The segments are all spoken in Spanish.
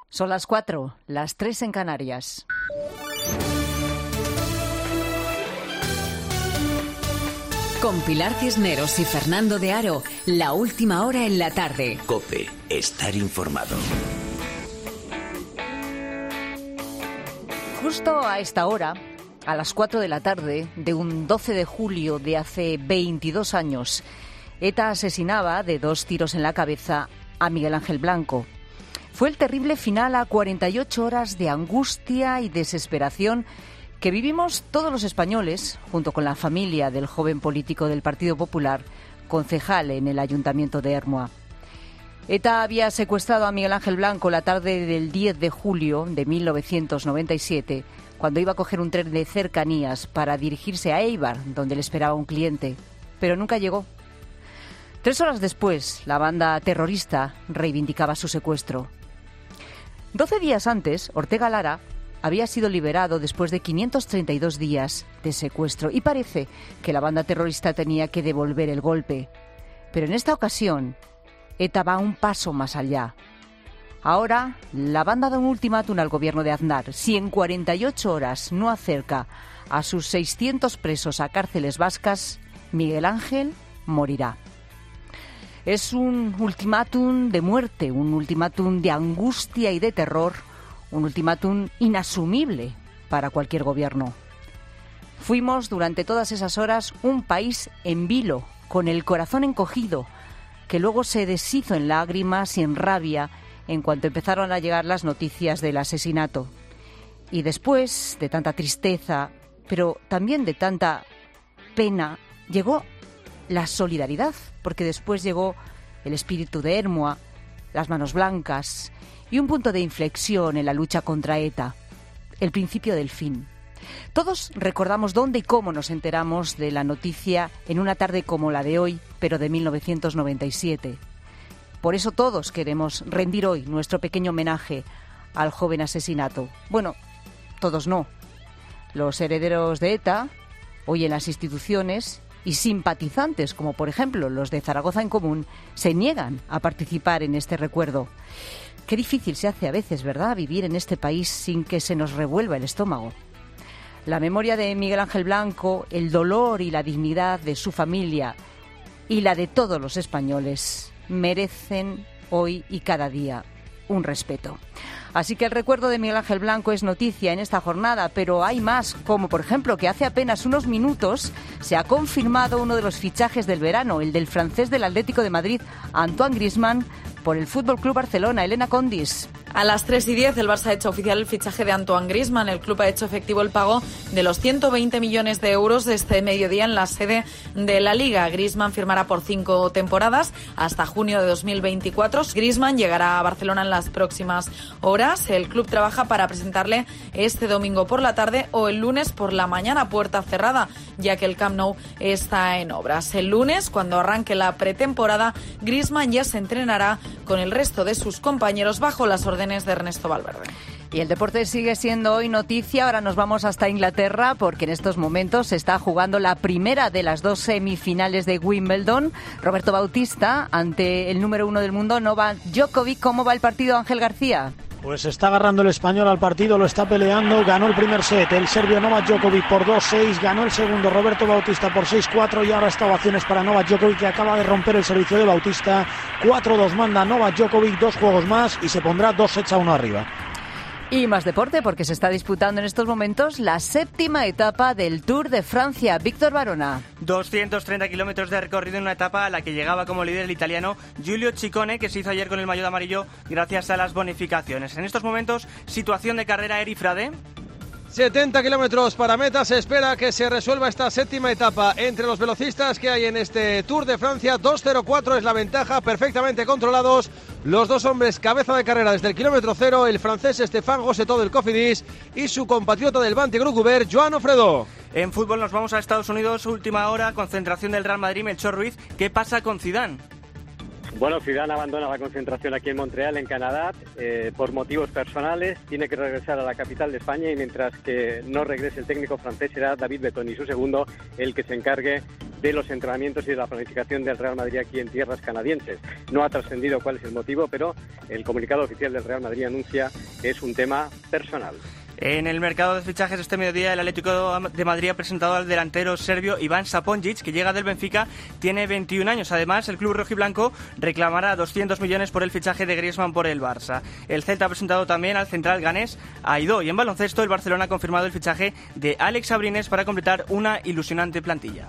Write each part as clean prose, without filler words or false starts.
Son las 4, las 3 en Canarias. Con Pilar Cisneros y Fernando de Aro, la última hora en la tarde. COPE, estar informado. Justo a esta hora, a las 4 de la tarde de un 12 de julio de hace 22 años, ETA asesinaba de 2 tiros en la cabeza a Miguel Ángel Blanco. Fue el terrible final a 48 horas de angustia y desesperación que vivimos todos los españoles, junto con la familia del joven político del Partido Popular, concejal en el Ayuntamiento de Ermua. ETA había secuestrado a Miguel Ángel Blanco la tarde del 10 de julio de 1997, cuando iba a coger un tren de cercanías para dirigirse a Éibar, donde le esperaba un cliente, pero nunca llegó. 3 horas después, la banda terrorista reivindicaba su secuestro. 12 días antes, Ortega Lara había sido liberado después de 532 días de secuestro y parece que la banda terrorista tenía que devolver el golpe. Pero en esta ocasión, ETA va un paso más allá. Ahora, la banda da un ultimátum al gobierno de Aznar. Si en 48 horas no acerca a sus 600 presos a cárceles vascas, Miguel Ángel morirá. Es un ultimátum de muerte, un ultimátum de angustia y de terror, un ultimátum inasumible para cualquier gobierno. Fuimos durante todas esas horas un país en vilo, con el corazón encogido, que luego se deshizo en lágrimas y en rabia en cuanto empezaron a llegar las noticias del asesinato. Y después de tanta tristeza, pero también de tanta pena, llegó la solidaridad, porque después llegó el espíritu de Ermua, las manos blancas y un punto de inflexión en la lucha contra ETA, el principio del fin. Todos recordamos dónde y cómo nos enteramos de la noticia en una tarde como la de hoy, pero de 1997. Por eso todos queremos rendir hoy nuestro pequeño homenaje al joven asesinato. Bueno, todos no. Los herederos de ETA, hoy en las instituciones, y simpatizantes, como por ejemplo los de Zaragoza en Común, se niegan a participar en este recuerdo. Qué difícil se hace a veces, ¿verdad?, vivir en este país sin que se nos revuelva el estómago. La memoria de Miguel Ángel Blanco, el dolor y la dignidad de su familia y la de todos los españoles merecen hoy y cada día un respeto. Así que el recuerdo de Miguel Ángel Blanco es noticia en esta jornada, pero hay más, como por ejemplo que hace apenas unos minutos se ha confirmado uno de los fichajes del verano, el del francés del Atlético de Madrid, Antoine Griezmann, por el FC Barcelona. Elena Condis. A las 3:10 el Barça ha hecho oficial el fichaje de Antoine Griezmann. El club ha hecho efectivo el pago de los 120 millones de euros de este mediodía en la sede de la Liga. Griezmann firmará por 5 temporadas hasta junio de 2024. Griezmann llegará a Barcelona en las próximas horas. El club trabaja para presentarle este domingo por la tarde o el lunes por la mañana a puerta cerrada, ya que el Camp Nou está en obras. El lunes, cuando arranque la pretemporada, Griezmann ya se entrenará con el resto de sus compañeros bajo las órdenes de Ernesto Valverde. Y el deporte sigue siendo hoy noticia. Ahora nos vamos hasta Inglaterra porque en estos momentos se está jugando la primera de las 2 semifinales de Wimbledon. Roberto Bautista ante el número 1 del mundo, Novak Djokovic. ¿Cómo va el partido, Ángel García? Pues está agarrando el español al partido, lo está peleando, ganó el primer set, el serbio Novak Djokovic por 2-6, ganó el segundo Roberto Bautista por 6-4 y ahora está ovaciones para Novak Djokovic, que acaba de romper el servicio de Bautista. 4-2 manda Novak Djokovic, 2 juegos más y se pondrá 2-1 arriba. Y más deporte porque se está disputando en estos momentos la 7ª etapa del Tour de Francia. Víctor Varona. 230 kilómetros de recorrido en una etapa a la que llegaba como líder el italiano Giulio Ciccone, que se hizo ayer con el maillot amarillo gracias a las bonificaciones. En estos momentos, situación de carrera, Eri Frade. 70 kilómetros para meta, se espera que se resuelva esta 7ª etapa entre los velocistas que hay en este Tour de Francia. 2:04 es la ventaja, perfectamente controlados los 2 hombres cabeza de carrera desde el kilómetro 0, el francés Stéphane Gossetto del Cofidis y su compatriota del Banti Group Gobert, Joan Ofredo. En fútbol nos vamos a Estados Unidos, última hora, concentración del Real Madrid, Melchor Ruiz. ¿Qué pasa con Zidane? Bueno, Zidane abandona la concentración aquí en Montreal, en Canadá, por motivos personales. Tiene que regresar a la capital de España y mientras que no regrese el técnico francés será David Bettoni, su segundo, el que se encargue de los entrenamientos y de la planificación del Real Madrid aquí en tierras canadienses. No ha trascendido cuál es el motivo, pero el comunicado oficial del Real Madrid anuncia que es un tema personal. En el mercado de fichajes este mediodía, el Atlético de Madrid ha presentado al delantero serbio Ivan Saponjic, que llega del Benfica, tiene 21 años. Además, el club rojiblanco reclamará 200 millones por el fichaje de Griezmann por el Barça. El Celta ha presentado también al central ganés Aidó. Y en baloncesto, el Barcelona ha confirmado el fichaje de Alex Abrines para completar una ilusionante plantilla.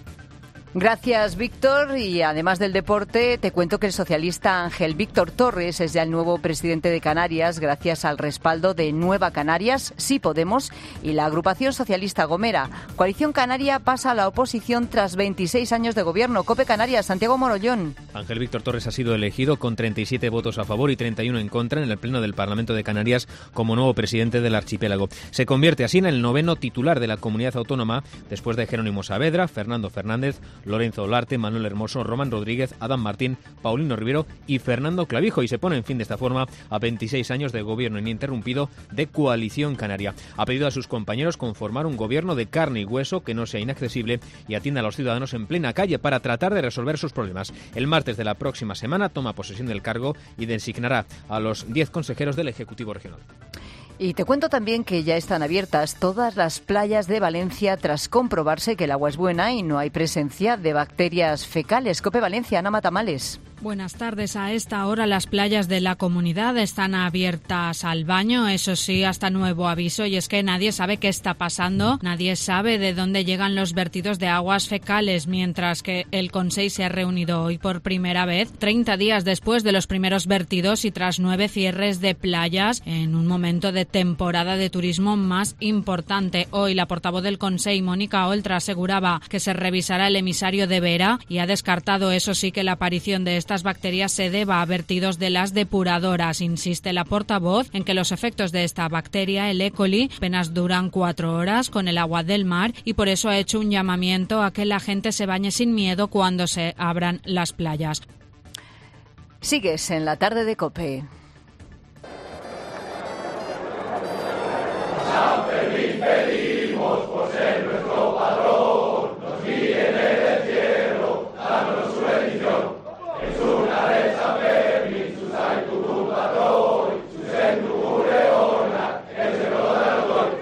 Gracias, Víctor. Y además del deporte, te cuento que el socialista Ángel Víctor Torres es ya el nuevo presidente de Canarias gracias al respaldo de Nueva Canarias, Sí Podemos y la agrupación socialista Gomera. Coalición Canaria pasa a la oposición tras 26 años de gobierno. COPE Canarias, Santiago Morollón. Ángel Víctor Torres ha sido elegido con 37 votos a favor y 31 en contra en el Pleno del Parlamento de Canarias como nuevo presidente del archipiélago. Se convierte así en el 9º titular de la comunidad autónoma después de Jerónimo Saavedra, Fernando Fernández, Lorenzo Olarte, Manuel Hermoso, Román Rodríguez, Adán Martín, Paulino Rivero y Fernando Clavijo, y se pone en fin de esta forma a 26 años de gobierno ininterrumpido de Coalición Canaria. Ha pedido a sus compañeros conformar un gobierno de carne y hueso que no sea inaccesible y atienda a los ciudadanos en plena calle para tratar de resolver sus problemas. El martes de la próxima semana toma posesión del cargo y designará a los 10 consejeros del Ejecutivo Regional. Y te cuento también que ya están abiertas todas las playas de Valencia tras comprobarse que el agua es buena y no hay presencia de bacterias fecales. COPE Valencia, Ana Matamales. Buenas tardes. A esta hora las playas de la comunidad están abiertas al baño, eso sí, hasta nuevo aviso, y es que nadie sabe qué está pasando, nadie sabe de dónde llegan los vertidos de aguas fecales, mientras que el Consell se ha reunido hoy por primera vez, 30 días después de los primeros vertidos y tras 9 cierres de playas, en un momento de temporada de turismo más importante. Hoy la portavoz del Consell, Mónica Oltra, aseguraba que se revisará el emisario de Vera y ha descartado, eso sí, que la aparición de estas bacterias se deba a vertidos de las depuradoras. Insiste la portavoz en que los efectos de esta bacteria, el E. coli, apenas duran 4 horas con el agua del mar y por eso ha hecho un llamamiento a que la gente se bañe sin miedo cuando se abran las playas. Sigues en la tarde de COPE. San Fermín pedimos por ser nuestro patrón, nos guíe en el encierro, danos su bendición. Es una de San Fermín, su sanctum patrón, su centrum reorna, el cerro de autor.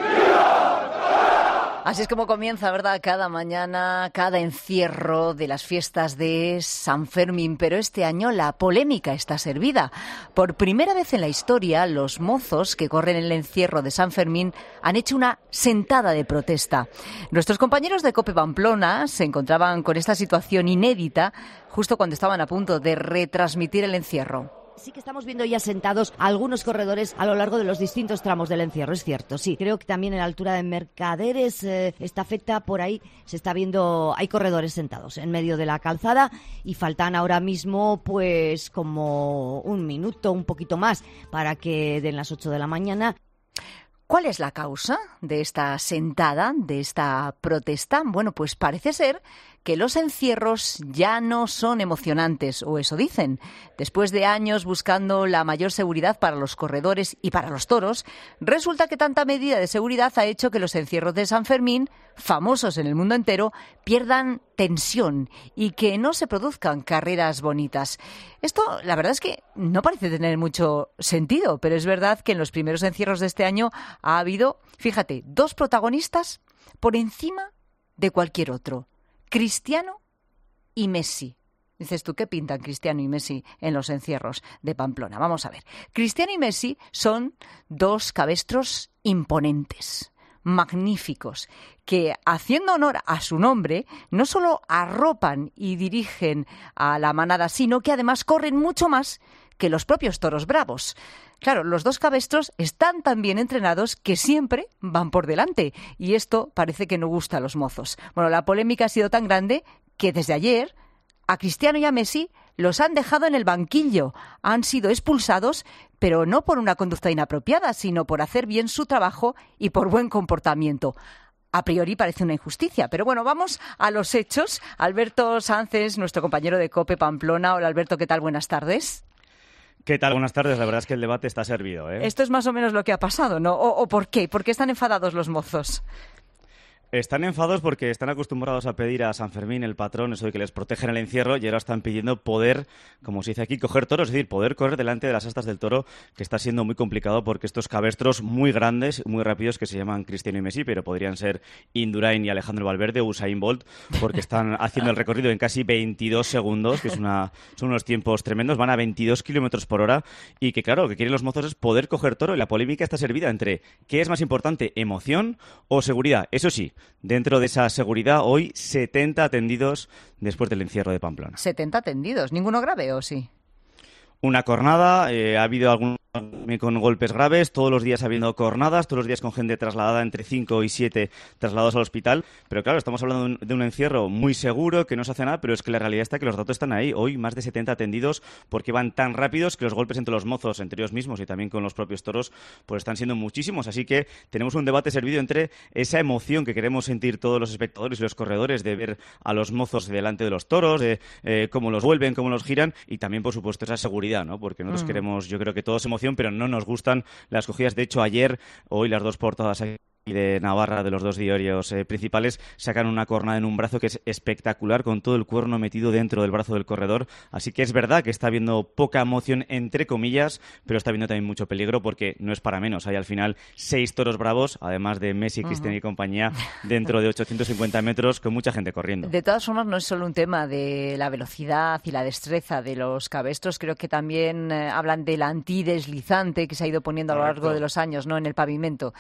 Así es como comienza, ¿verdad? Cada mañana, cada encierro de las fiestas de San Fermín. Pero este año la polémica está servida. Por primera vez en la historia, los mozos que corren el encierro de San Fermín han hecho una sentada de protesta. Nuestros compañeros de COPE Pamplona se encontraban con esta situación inédita justo cuando estaban a punto de retransmitir el encierro. Sí que estamos viendo ya sentados algunos corredores a lo largo de los distintos tramos del encierro, es cierto, sí. Creo que también en la altura de Mercaderes, Estafeta, por ahí se está viendo, hay corredores sentados en medio de la calzada y faltan ahora mismo pues como un minuto, un poquito más para que den las 8 de la mañana. ¿Cuál es la causa de esta sentada, de esta protesta? Bueno, pues parece ser que los encierros ya no son emocionantes, o eso dicen. Después de años buscando la mayor seguridad para los corredores y para los toros, resulta que tanta medida de seguridad ha hecho que los encierros de San Fermín, famosos en el mundo entero, pierdan tensión y que no se produzcan carreras bonitas. Esto, la verdad es que no parece tener mucho sentido, pero es verdad que en los primeros encierros de este año ha habido, fíjate, 2 protagonistas por encima de cualquier otro. Cristiano y Messi. Dices tú, ¿qué pintan Cristiano y Messi en los encierros de Pamplona? Vamos a ver. Cristiano y Messi son 2 cabestros imponentes, magníficos, que, haciendo honor a su nombre, no solo arropan y dirigen a la manada, sino que además corren mucho más que los propios toros bravos. Claro, los 2 cabestros están tan bien entrenados que siempre van por delante, y esto parece que no gusta a los mozos. Bueno, la polémica ha sido tan grande que desde ayer a Cristiano y a Messi los han dejado en el banquillo. Han sido expulsados, pero no por una conducta inapropiada, sino por hacer bien su trabajo y por buen comportamiento. A priori parece una injusticia, pero bueno, vamos a los hechos. Alberto Sánchez, nuestro compañero de COPE Pamplona. Hola Alberto, ¿qué tal? Buenas tardes. ¿Qué tal? Buenas tardes. La verdad es que el debate está servido, ¿eh? Esto es más o menos lo que ha pasado, ¿no? ¿O por qué? ¿Por qué están enfadados los mozos? Están enfadados porque están acostumbrados a pedir a San Fermín, el patrón, eso de que les protegen el encierro, y ahora están pidiendo poder, como se dice aquí, coger toros, es decir, poder correr delante de las astas del toro, que está siendo muy complicado porque estos cabestros muy grandes, muy rápidos, que se llaman Cristiano y Messi, pero podrían ser Indurain y Alejandro Valverde o Usain Bolt, porque están haciendo el recorrido en casi 22 segundos, que son unos tiempos tremendos, van a 22 kilómetros por hora, y que claro, lo que quieren los mozos es poder coger toro, y la polémica está servida entre ¿qué es más importante, emoción o seguridad? Eso sí, dentro de esa seguridad, hoy 70 atendidos después del encierro de Pamplona. 70 atendidos, ¿ninguno grave o sí? Una cornada, ha habido algún con golpes graves, todos los días habiendo cornadas, todos los días con gente trasladada, entre 5 y 7 trasladados al hospital, pero claro, estamos hablando de un encierro muy seguro, que no se hace nada, pero es que la realidad está que los datos están ahí. Hoy más de 70 atendidos porque van tan rápidos que los golpes entre los mozos, entre ellos mismos y también con los propios toros, pues están siendo muchísimos, así que tenemos un debate servido entre esa emoción que queremos sentir todos los espectadores y los corredores de ver a los mozos delante de los toros, de cómo los vuelven, cómo los giran, y también, por supuesto, esa seguridad, ¿no? Porque nosotros queremos, yo creo que todos emoción, pero no nos gustan las cogidas. De hecho, hoy las dos portadas de Navarra, de los dos diarios principales, sacan una cornada en un brazo que es espectacular, con todo el cuerno metido dentro del brazo del corredor. Así que es verdad que está habiendo poca emoción, entre comillas, pero está habiendo también mucho peligro, porque no es para menos. Hay al final 6 toros bravos, además de Messi, Cristiano y compañía, dentro de 850 metros, con mucha gente corriendo. De todas formas, no es solo un tema de la velocidad y la destreza de los cabestros, creo que también hablan del antideslizante que se ha ido poniendo a lo largo de los años, ¿no?, en el pavimento.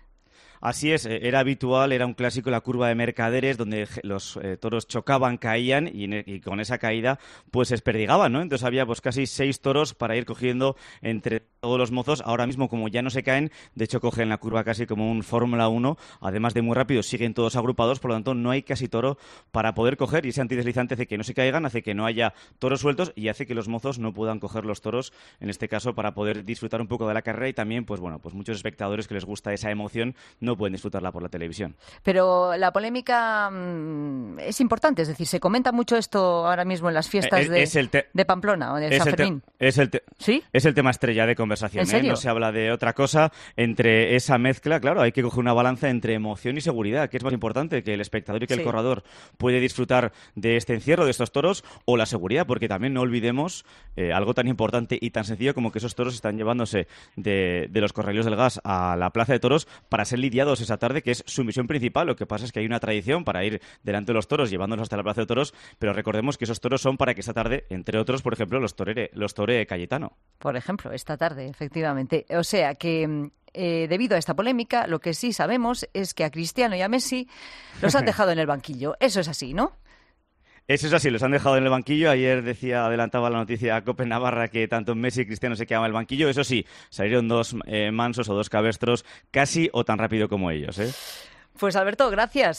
Así es, era habitual, era un clásico la curva de Mercaderes, donde los toros chocaban, caían y con esa caída pues se desperdigaban, ¿no? Entonces había pues casi 6 toros para ir cogiendo entre todos los mozos. Ahora mismo, como ya no se caen, de hecho cogen la curva casi como un Fórmula 1, además de muy rápido, siguen todos agrupados, por lo tanto no hay casi toro para poder coger, y ese antideslizante hace que no se caigan, hace que no haya toros sueltos y hace que los mozos no puedan coger los toros, en este caso, para poder disfrutar un poco de la carrera. Y también, pues bueno, pues muchos espectadores que les gusta esa emoción no pueden disfrutarla por la televisión. Pero la polémica es importante, es decir, se comenta mucho esto ahora mismo en las fiestas de Pamplona o de San Fermín. ¿Sí? Es el tema estrella de conversación. ¿En serio? No se habla de otra cosa. Entre esa mezcla, claro, hay que coger una balanza entre emoción y seguridad. ¿Qué es más importante? ¿Que el espectador y que el corredor puede disfrutar de este encierro, de estos toros, o la seguridad? Porque también no olvidemos algo tan importante y tan sencillo como que esos toros están llevándose de los Corraleros del Gas a la Plaza de Toros para ser lidiados esa tarde, que es su misión principal. Lo que pasa es que hay una tradición para ir delante de los toros, llevándolos hasta la Plaza de Toros, pero recordemos que esos toros son para que esta tarde, entre otros, por ejemplo, los tore Cayetano. Por ejemplo, esta tarde, efectivamente. O sea que debido a esta polémica, lo que sí sabemos es que a Cristiano y a Messi los han dejado en el banquillo. Eso es así, ¿no? Eso es así, los han dejado en el banquillo. Ayer adelantaba la noticia a COPE Navarra que tanto Messi y Cristiano se quedaban en el banquillo. Eso sí, salieron 2 mansos o 2 cabestros casi o tan rápido como ellos, ¿eh? Pues Alberto, gracias,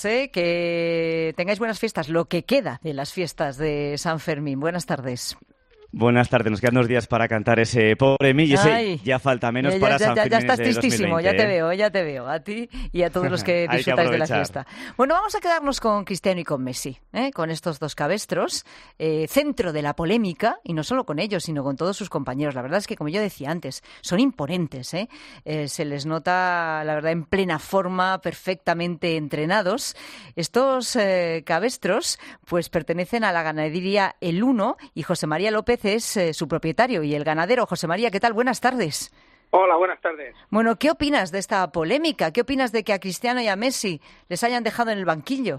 que tengáis buenas fiestas, lo que queda de las fiestas de San Fermín. Buenas tardes. Buenas tardes, nos quedan 2 días para cantar ese Pobre mí, y ese ya falta menos para San Fermín. Ya estás de tristísimo, 2020, ya te veo, a ti y a todos los que disfrutáis de la fiesta. Bueno, vamos a quedarnos con Cristiano y con Messi, con estos 2 cabestros, centro de la polémica, y no solo con ellos, sino con todos sus compañeros. La verdad es que, como yo decía antes, son imponentes, se les nota, la verdad, en plena forma, perfectamente entrenados. Estos cabestros pues pertenecen a la ganadería El Uno, y José María López es su propietario y el ganadero. José María, ¿qué tal? Buenas tardes. Hola, buenas tardes. Bueno, ¿qué opinas de esta polémica? ¿Qué opinas de que a Cristiano y a Messi les hayan dejado en el banquillo?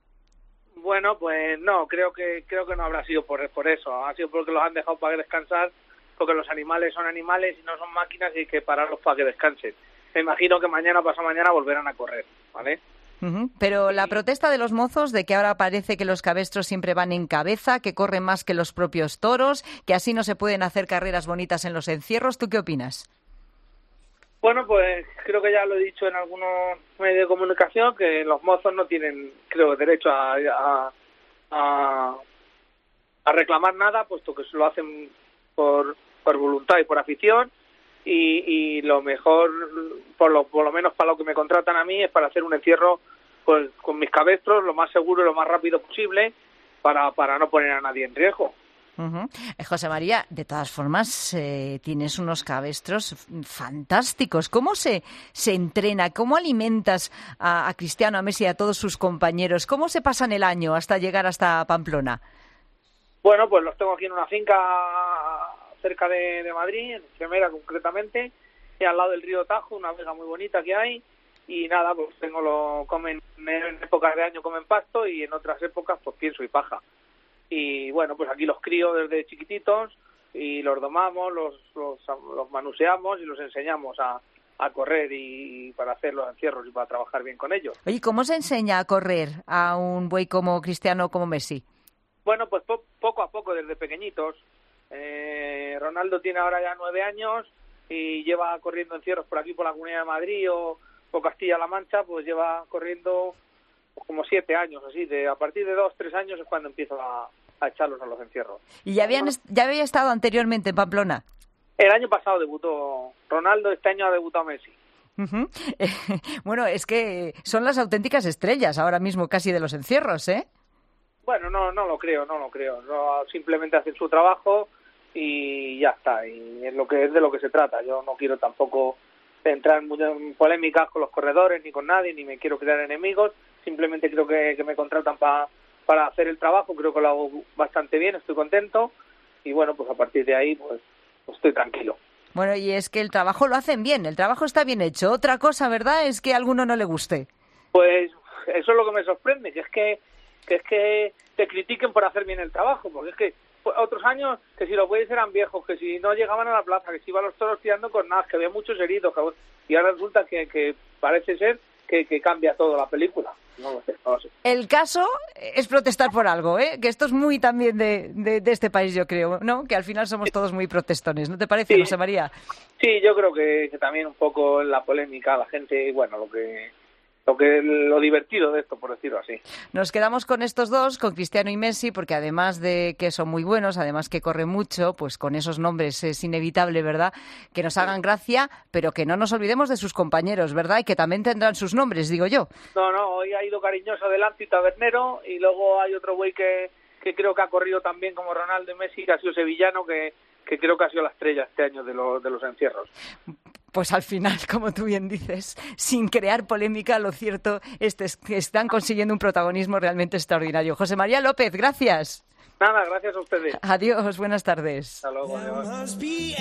Bueno, pues no, creo que no habrá sido por eso. Ha sido porque los han dejado para descansar, porque los animales son animales y no son máquinas, y hay que pararlos para que descansen. Me imagino que mañana, pasado mañana, volverán a correr, ¿vale? Pero la protesta de los mozos de que ahora parece que los cabestros siempre van en cabeza, que corren más que los propios toros, que así no se pueden hacer carreras bonitas en los encierros, ¿tú qué opinas? Bueno, pues creo que ya lo he dicho en algunos medios de comunicación, que los mozos no tienen, creo, derecho a reclamar nada, puesto que se lo hacen por voluntad y por afición, y lo mejor, por lo menos para lo que me contratan a mí, es para hacer un encierro pues con mis cabestros lo más seguro y lo más rápido posible, para no poner a nadie en riesgo. José María, de todas formas, tienes unos cabestros fantásticos. ¿Cómo se entrena? ¿Cómo alimentas a Cristiano, a Messi y a todos sus compañeros? ¿Cómo se pasan el año hasta llegar hasta Pamplona? Bueno, pues los tengo aquí en una finca cerca de Madrid, en Tremera concretamente, y al lado del río Tajo, una vega muy bonita que hay. Y nada, pues comen en épocas de año comen pasto y en otras épocas pues pienso y paja. Y bueno, pues aquí los crío desde chiquititos y los domamos, los manuseamos y los enseñamos a correr y para hacer los encierros y para trabajar bien con ellos. Oye, ¿cómo se enseña a correr a un buey como Cristiano o como Messi? Bueno, pues poco a poco, desde pequeñitos. Ronaldo tiene ahora ya 9 años y lleva corriendo encierros por aquí, por la Comunidad de Madrid o Castilla-La Mancha, pues lleva corriendo como 7 años, así. A partir de 2-3 años es cuando empieza a echarlos a los encierros. ¿Y ya había estado anteriormente en Pamplona? El año pasado debutó Ronaldo, este año ha debutado Messi. Bueno, es que son las auténticas estrellas ahora mismo casi de los encierros, ¿eh? Bueno, no lo creo. No, simplemente hacen su trabajo y ya está. Y es de lo que se trata. Yo no quiero tampoco entrar en polémicas con los corredores ni con nadie, ni me quiero crear enemigos. Simplemente creo que me contratan para hacer el trabajo. Creo que lo hago bastante bien, estoy contento. Y bueno, pues a partir de ahí, pues estoy tranquilo. Bueno, y es que el trabajo lo hacen bien, el trabajo está bien hecho. Otra cosa, ¿verdad?, es que a alguno no le guste. Pues eso es lo que me sorprende, que es que te critiquen por hacer bien el trabajo, porque es que otros años que si los bueyes eran viejos, que si no llegaban a la plaza, que si iban los toros tirando con nada, que había muchos heridos, y ahora resulta que parece ser que cambia toda la película. No lo sé. El caso es protestar por algo, ¿eh? Que esto es muy también de este país, yo creo, ¿no? Que al final somos todos muy protestones, ¿no te parece, José María? Sí, yo creo que también un poco en la polémica la gente, bueno, lo divertido de esto, por decirlo así. Nos quedamos con estos dos, con Cristiano y Messi, porque además de que son muy buenos, además que corren mucho, pues con esos nombres es inevitable, ¿verdad?, que nos hagan gracia, pero que no nos olvidemos de sus compañeros, ¿verdad?, y que también tendrán sus nombres, digo yo. No, hoy ha ido Cariñoso delante y Tabernero, y luego hay otro güey que creo que ha corrido también como Ronaldo y Messi, que ha sido sevillano, que creo que ha sido la estrella este año de los encierros. Pues al final, como tú bien dices, sin crear polémica, lo cierto es que están consiguiendo un protagonismo realmente extraordinario. José María López, gracias. Nada, gracias a ustedes. Adiós, buenas tardes. Hasta luego, adiós.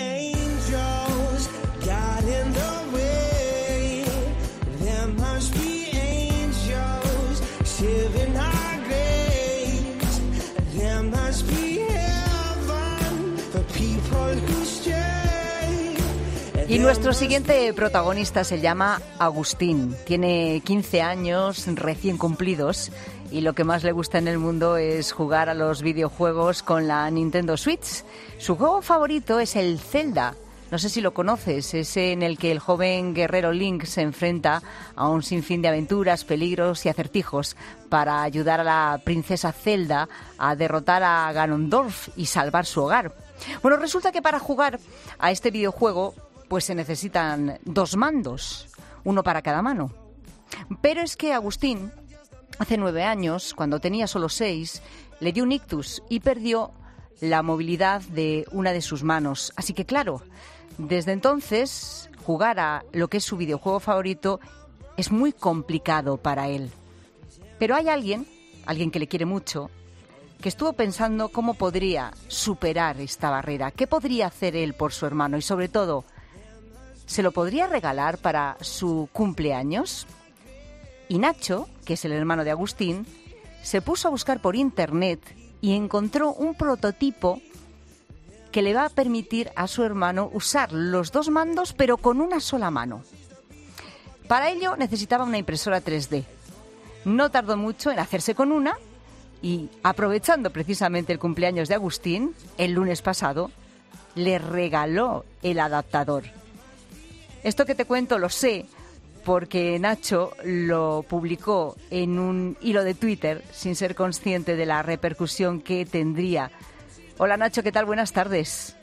Y nuestro siguiente protagonista se llama Agustín. Tiene 15 años recién cumplidos y lo que más le gusta en el mundo es jugar a los videojuegos con la Nintendo Switch. Su juego favorito es el Zelda. No sé si lo conoces, ese en el que el joven guerrero Link se enfrenta a un sinfín de aventuras, peligros y acertijos para ayudar a la princesa Zelda a derrotar a Ganondorf y salvar su hogar. Bueno, resulta que para jugar a este videojuego pues se necesitan 2 mandos, uno para cada mano. Pero es que Agustín, hace 9 años, cuando tenía solo 6, le dio un ictus y perdió la movilidad de una de sus manos. Así que claro, desde entonces jugar a lo que es su videojuego favorito es muy complicado para él. Pero hay alguien que le quiere mucho, que estuvo pensando cómo podría superar esta barrera, qué podría hacer él por su hermano y sobre todo, ¿se lo podría regalar para su cumpleaños? Y Nacho, que es el hermano de Agustín, se puso a buscar por internet y encontró un prototipo que le va a permitir a su hermano usar los 2 mandos, pero con una sola mano. Para ello necesitaba una impresora 3D. No tardó mucho en hacerse con una y, aprovechando precisamente el cumpleaños de Agustín, el lunes pasado, le regaló el adaptador. Esto que te cuento lo sé porque Nacho lo publicó en un hilo de Twitter sin ser consciente de la repercusión que tendría. Hola Nacho, ¿qué tal? Buenas tardes.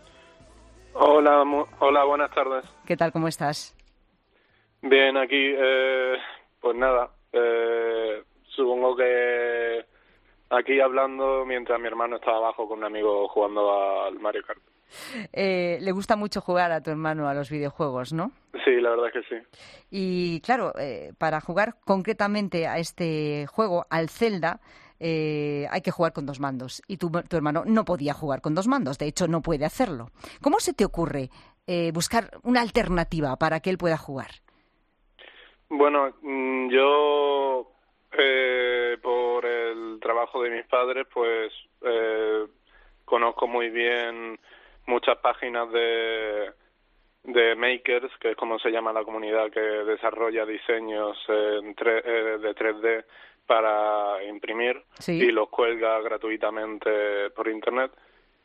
Hola, buenas tardes. ¿Qué tal? ¿Cómo estás? Bien, aquí, pues nada, supongo que Aquí hablando mientras mi hermano estaba abajo con un amigo jugando al Mario Kart. Le gusta mucho jugar a tu hermano a los videojuegos, ¿no? Sí, la verdad es que sí. Y claro, para jugar concretamente a este juego, al Zelda, hay que jugar con 2 mandos. Y tu hermano no podía jugar con 2 mandos, de hecho no puede hacerlo. ¿Cómo se te ocurre buscar una alternativa para que él pueda jugar? Bueno, yo por el trabajo de mis padres, pues conozco muy bien muchas páginas de makers, que es como se llama la comunidad que desarrolla diseños de 3D para imprimir, ¿sí? Y los cuelga gratuitamente por internet.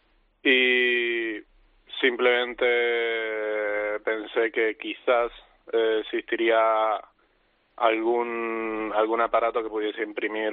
Y simplemente pensé que quizás existiría algún aparato que pudiese imprimir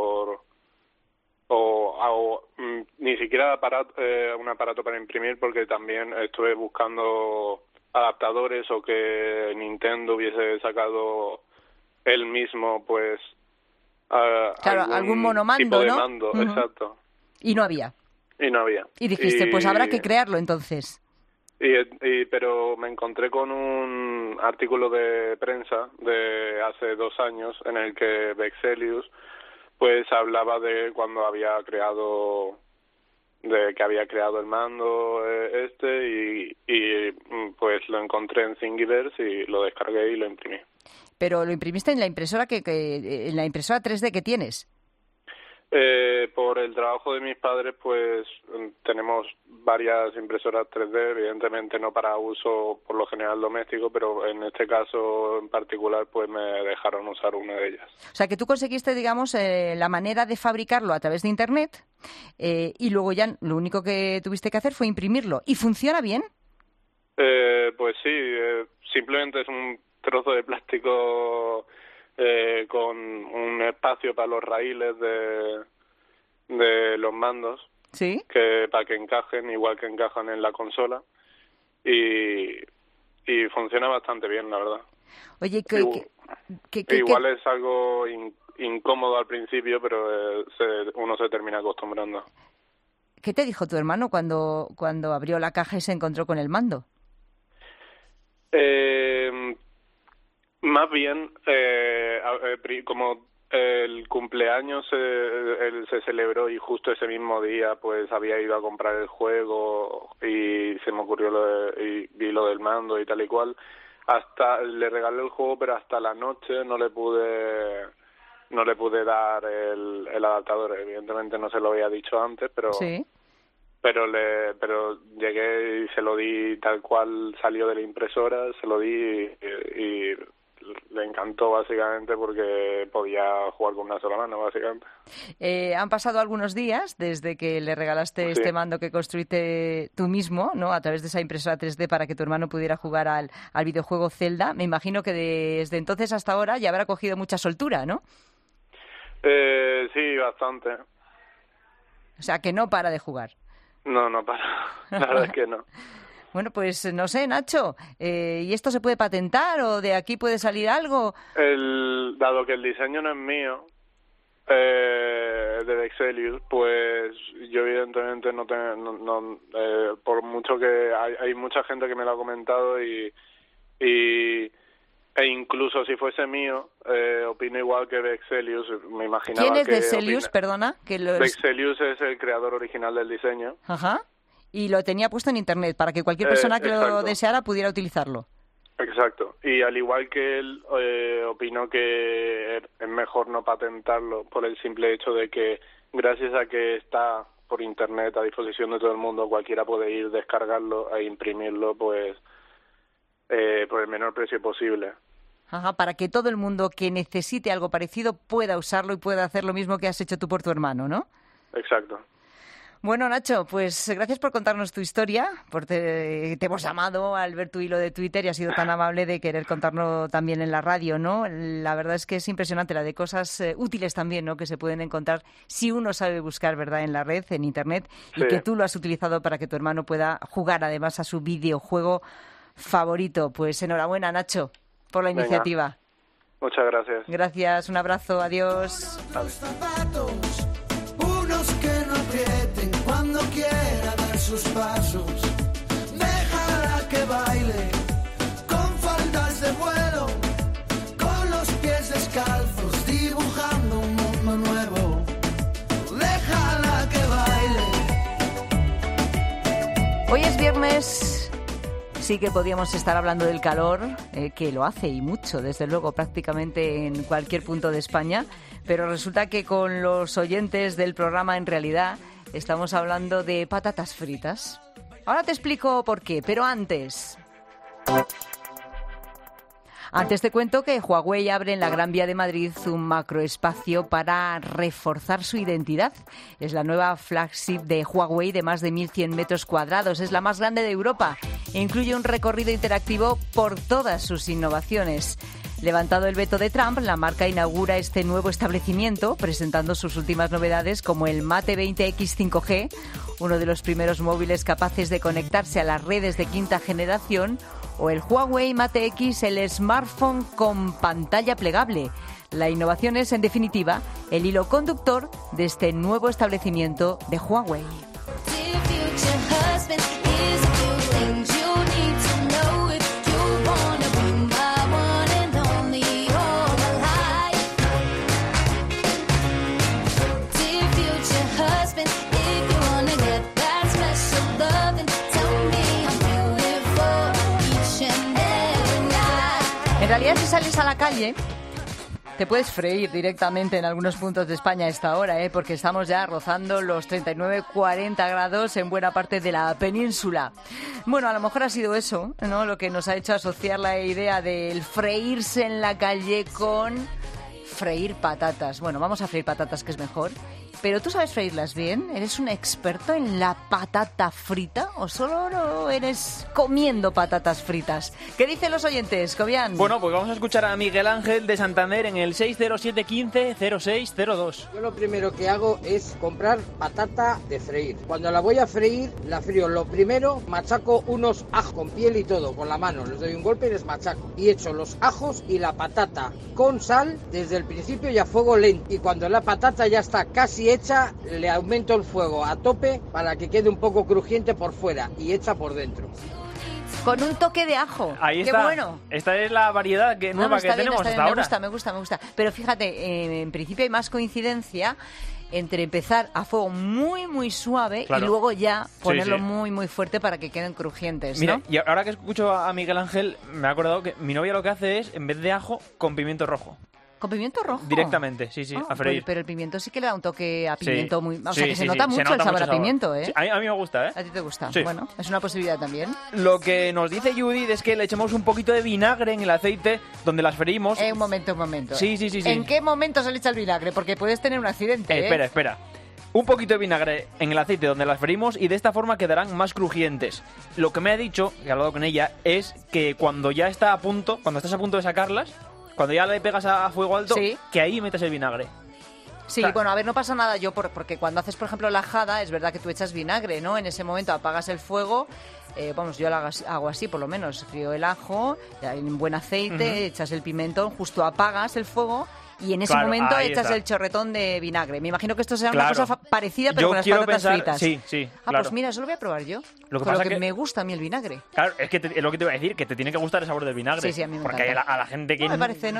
ni siquiera un aparato para imprimir, porque también estuve buscando adaptadores o que Nintendo hubiese sacado él mismo, pues claro, algún monomando, tipo de ¿no? mando, exacto. Y no había. Y dijiste, pues habrá que crearlo entonces. Pero me encontré con un artículo de prensa de hace 2 años en el que Vexelius pues hablaba de cuando había creado el mando y pues lo encontré en Thingiverse y lo descargué y lo imprimí. Pero lo imprimiste en la impresora en la impresora 3D que tienes. Por el trabajo de mis padres, pues tenemos varias impresoras 3D, evidentemente no para uso por lo general doméstico, pero en este caso en particular pues me dejaron usar una de ellas. O sea, que tú conseguiste, digamos, la manera de fabricarlo a través de Internet y luego ya lo único que tuviste que hacer fue imprimirlo. ¿Y funciona bien? Pues sí, simplemente es un trozo de plástico con un espacio para los raíles de los mandos, ¿sí? Que para que encajen igual que encajan en la consola y funciona bastante bien, la verdad. Oye, igual es algo incómodo al principio, pero uno se termina acostumbrando. ¿Qué te dijo tu hermano cuando abrió la caja y se encontró con el mando? Más bien, como el cumpleaños se celebró y justo ese mismo día pues había ido a comprar el juego y se me ocurrió y vi lo del mando y tal y cual. Hasta le regalé el juego, pero hasta la noche no le pude dar el adaptador. Evidentemente no se lo había dicho antes, pero sí. Pero llegué y se lo di tal cual salió de la impresora, se lo di y le encantó básicamente porque podía jugar con una sola mano, básicamente. Han pasado algunos días desde que le regalaste este mando que construiste tú mismo, ¿no? A través de esa impresora 3D para que tu hermano pudiera jugar al videojuego Zelda. Me imagino que desde entonces hasta ahora ya habrá cogido mucha soltura, ¿no? Sí, bastante. O sea, que no para de jugar. No para. La verdad es que no. Bueno, pues no sé, Nacho, ¿y esto se puede patentar o de aquí puede salir algo? Dado que el diseño no es mío, de Vexelius, pues yo evidentemente no por mucho que hay mucha gente que me lo ha comentado e incluso si fuese mío, opino igual que Vexelius, me imaginaba. ¿Quién es Vexelius, perdona? Vexelius es el creador original del diseño. Ajá. Y lo tenía puesto en Internet para que cualquier persona que lo deseara pudiera utilizarlo. Exacto. Y al igual que él, opino que es mejor no patentarlo por el simple hecho de que gracias a que está por Internet a disposición de todo el mundo, cualquiera puede ir, descargarlo e imprimirlo pues por el menor precio posible. Ajá, para que todo el mundo que necesite algo parecido pueda usarlo y pueda hacer lo mismo que has hecho tú por tu hermano, ¿no? Exacto. Bueno, Nacho, pues gracias por contarnos tu historia, te hemos llamado al ver tu hilo de Twitter y has sido tan amable de querer contarlo también en la radio, ¿no? La verdad es que es impresionante la de cosas útiles también, ¿no? Que se pueden encontrar si uno sabe buscar, ¿verdad?, en la red, en Internet, y que tú lo has utilizado para que tu hermano pueda jugar además a su videojuego favorito. Pues enhorabuena, Nacho, por la iniciativa. Muchas gracias. Gracias, un abrazo, adiós. aprieten cuando quiera dar sus pasos. Déjala que baile con faldas de vuelo, con los pies descalzos, dibujando un mundo nuevo. Déjala que baile. Hoy es viernes. Sí que podíamos estar hablando del calor, que lo hace y mucho, desde luego, prácticamente en cualquier punto de España, pero resulta que con los oyentes del programa en realidad estamos hablando de patatas fritas. Ahora te explico por qué, pero antes te cuento que Huawei abre en la Gran Vía de Madrid un macroespacio para reforzar su identidad. Es la nueva flagship de Huawei de más de 1.100 metros cuadrados. Es la más grande de Europa e incluye un recorrido interactivo por todas sus innovaciones. Levantado el veto de Trump, la marca inaugura este nuevo establecimiento presentando sus últimas novedades como el Mate 20X 5G, uno de los primeros móviles capaces de conectarse a las redes de quinta generación, o el Huawei Mate X, el smartphone con pantalla plegable. La innovación es, en definitiva, el hilo conductor de este nuevo establecimiento de Huawei. En realidad, si sales a la calle, te puedes freír directamente en algunos puntos de España a esta hora, porque estamos ya rozando los 39-40 grados en buena parte de la península. Bueno, a lo mejor ha sido eso, ¿no?, lo que nos ha hecho asociar la idea del freírse en la calle con freír patatas. Bueno, vamos a freír patatas, que es mejor. ¿Pero tú sabes freírlas bien? ¿Eres un experto en la patata frita o solo eres comiendo patatas fritas? ¿Qué dicen los oyentes, Cobian? Bueno, pues vamos a escuchar a Miguel Ángel de Santander en el 607150602. Yo lo primero que hago es comprar patata de freír. Cuando la voy a freír, la frío. Lo primero, machaco unos ajos con piel y todo, con la mano. Les doy un golpe y les machaco. Y echo los ajos y la patata con sal desde el principio y a fuego lento. Y cuando la patata ya está casi hecha, le aumento el fuego a tope para que quede un poco crujiente por fuera y hecha por dentro. Con un toque de ajo. Ahí ¡Qué está. Bueno! Esta es la variedad nueva que tenemos hasta ahora. Me gusta. Pero fíjate, en principio hay más coincidencia entre empezar a fuego muy, muy suave, claro, y luego ya ponerlo muy, muy fuerte para que queden crujientes, ¿no? Mira, y ahora que escucho a Miguel Ángel, me he acordado que mi novia lo que hace es, en vez de ajo, con pimiento rojo. ¿Con pimiento rojo? Directamente, sí, a freír. Pero el pimiento sí que le da un toque a pimiento muy... O sí, sea, que se nota mucho el sabor a pimiento, ¿eh? Sí, a mí me gusta, ¿eh? ¿A ti te gusta? Sí. Bueno, es una posibilidad también. Lo que nos dice Judith es que le echemos un poquito de vinagre en el aceite donde las freímos. Un momento. Sí. ¿En qué momento se le echa el vinagre? Porque puedes tener un accidente, Espera. Un poquito de vinagre en el aceite donde las freímos y de esta forma quedarán más crujientes. Lo que me ha dicho, que he hablado con ella, es que cuando ya está a punto, cuando estás a punto de sacarlas, cuando ya le pegas a fuego alto, que ahí metas el vinagre. Sí, claro. Bueno, a ver, no pasa nada porque cuando haces, por ejemplo, la ajada, es verdad que tú echas vinagre, ¿no? En ese momento apagas el fuego, yo lo hago así, por lo menos, frío el ajo, en buen aceite, echas el pimentón, justo apagas el fuego y en ese momento echas el chorretón de vinagre. Me imagino que esto será una cosa parecida, pero con las patatas fritas. Sí, claro. Pues mira, eso lo voy a probar yo. Lo que me gusta a mí el vinagre. Claro, es que es lo que te iba a decir, que te tiene que gustar el sabor del vinagre. Sí, a mí me porque encanta. A la gente que no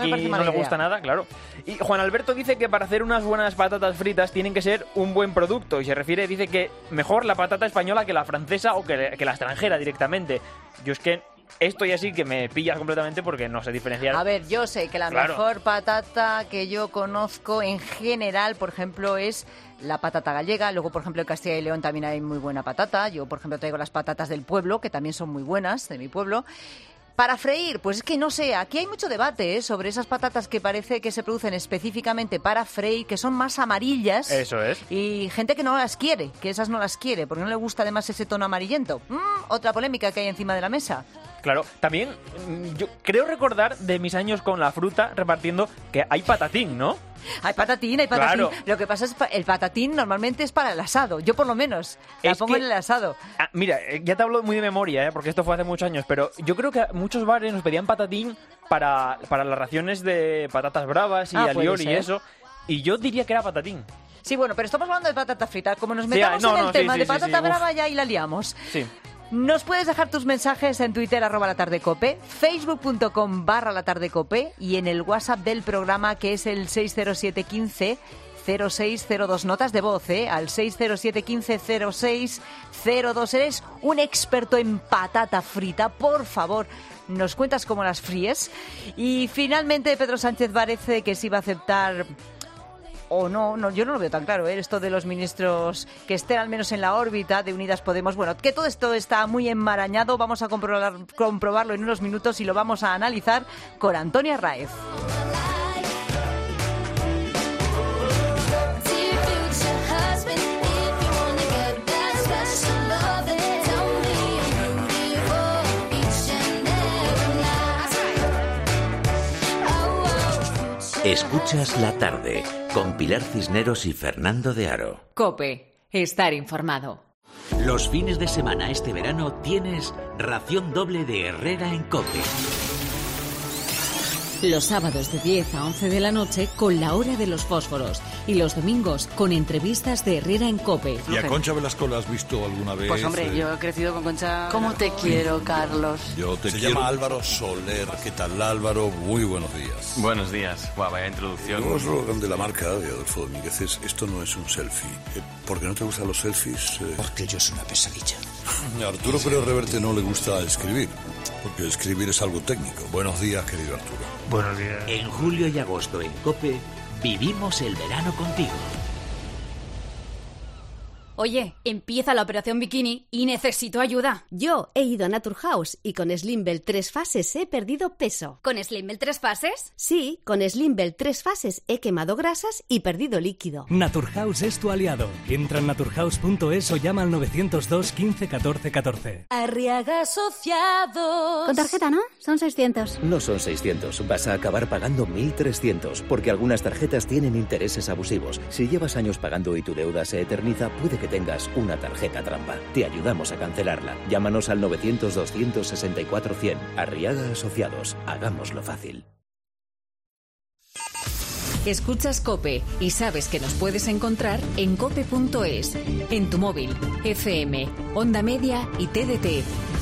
le gusta nada, claro. Y Juan Alberto dice que para hacer unas buenas patatas fritas tienen que ser un buen producto. Y dice que mejor la patata española que la francesa o que la extranjera directamente. Yo es que esto ya sí que me pillas completamente porque no sé diferenciar. A ver, yo sé que la mejor patata que yo conozco en general, por ejemplo, es la patata gallega. Luego, por ejemplo, en Castilla y León también hay muy buena patata. Yo, por ejemplo, traigo las patatas del pueblo, que también son muy buenas, de mi pueblo. Para freír, pues es que no sé, aquí hay mucho debate sobre esas patatas que parece que se producen específicamente para freír, que son más amarillas. Eso es. Y gente que no las quiere, que esas no las quiere, porque no le gusta además ese tono amarillento. Otra polémica que hay encima de la mesa. Claro, también yo creo recordar de mis años con la fruta repartiendo que hay patatín, ¿no? Hay patatín. Claro. Lo que pasa es que el patatín normalmente es para el asado. Yo por lo menos la pongo en el asado. Mira, ya te hablo muy de memoria, porque esto fue hace muchos años, pero yo creo que muchos bares nos pedían patatín para las raciones de patatas bravas y alioli y eso. Y yo diría que era patatín. Sí, bueno, pero estamos hablando de patata frita. Como nos metamos en el tema de patata brava, ya ahí la liamos. Sí. Nos puedes dejar tus mensajes en Twitter, @latardecope, facebook.com/latardecope y en el WhatsApp del programa, que es el 60715 0602. Notas de voz, al 60715 0602. Eres un experto en patata frita, por favor. Nos cuentas cómo las fríes. Y finalmente Pedro Sánchez parece que sí va a aceptar... O no, yo no lo veo tan claro, esto de los ministros que estén al menos en la órbita de Unidas Podemos. Bueno, que todo esto está muy enmarañado, vamos a comprobarlo en unos minutos y lo vamos a analizar con Antonio Arraez. Escuchas La Tarde con Pilar Cisneros y Fernando de Aro. COPE. Estar informado. Los fines de semana este verano tienes ración doble de Herrera en COPE. Los sábados de 10 a 11 de la noche con la hora de los fósforos y los domingos con entrevistas de Herrera en COPE. ¿Y a Concha Velasco la has visto alguna vez? Pues hombre, yo he crecido con Concha. ¿Cómo te quiero, Carlos? Se llama Álvaro Soler. ¿Qué tal, Álvaro? Muy buenos días. Buenos días. Guau, vaya introducción. El slogan de la marca de Adolfo Domínguez es: esto no es un selfie. ¿Por qué no te gustan los selfies? Porque yo soy una pesadilla. A Arturo Pérez Reverte no le gusta escribir, porque escribir es algo técnico. Buenos días, querido Arturo. Buenos días. En julio y agosto en COPE, vivimos el verano contigo. Oye, empieza la operación bikini y necesito ayuda. Yo he ido a Naturhaus y con Slimbell 3 fases he perdido peso. ¿Con Slimbell 3 fases? Sí, con Slimbell 3 fases he quemado grasas y perdido líquido. Naturhaus es tu aliado. Entra en naturhaus.es o llama al 902 15 14 14. Arriaga Asociados. Con tarjeta, ¿no? Son 600. No son 600, vas a acabar pagando 1.300, porque algunas tarjetas tienen intereses abusivos. Si llevas años pagando y tu deuda se eterniza, puede que tengas una tarjeta trampa. Te ayudamos a cancelarla. Llámanos al 900-264-100. Arriaga Asociados. Hagámoslo fácil. Escuchas COPE y sabes que nos puedes encontrar en cope.es, en tu móvil, FM, Onda Media y TDT.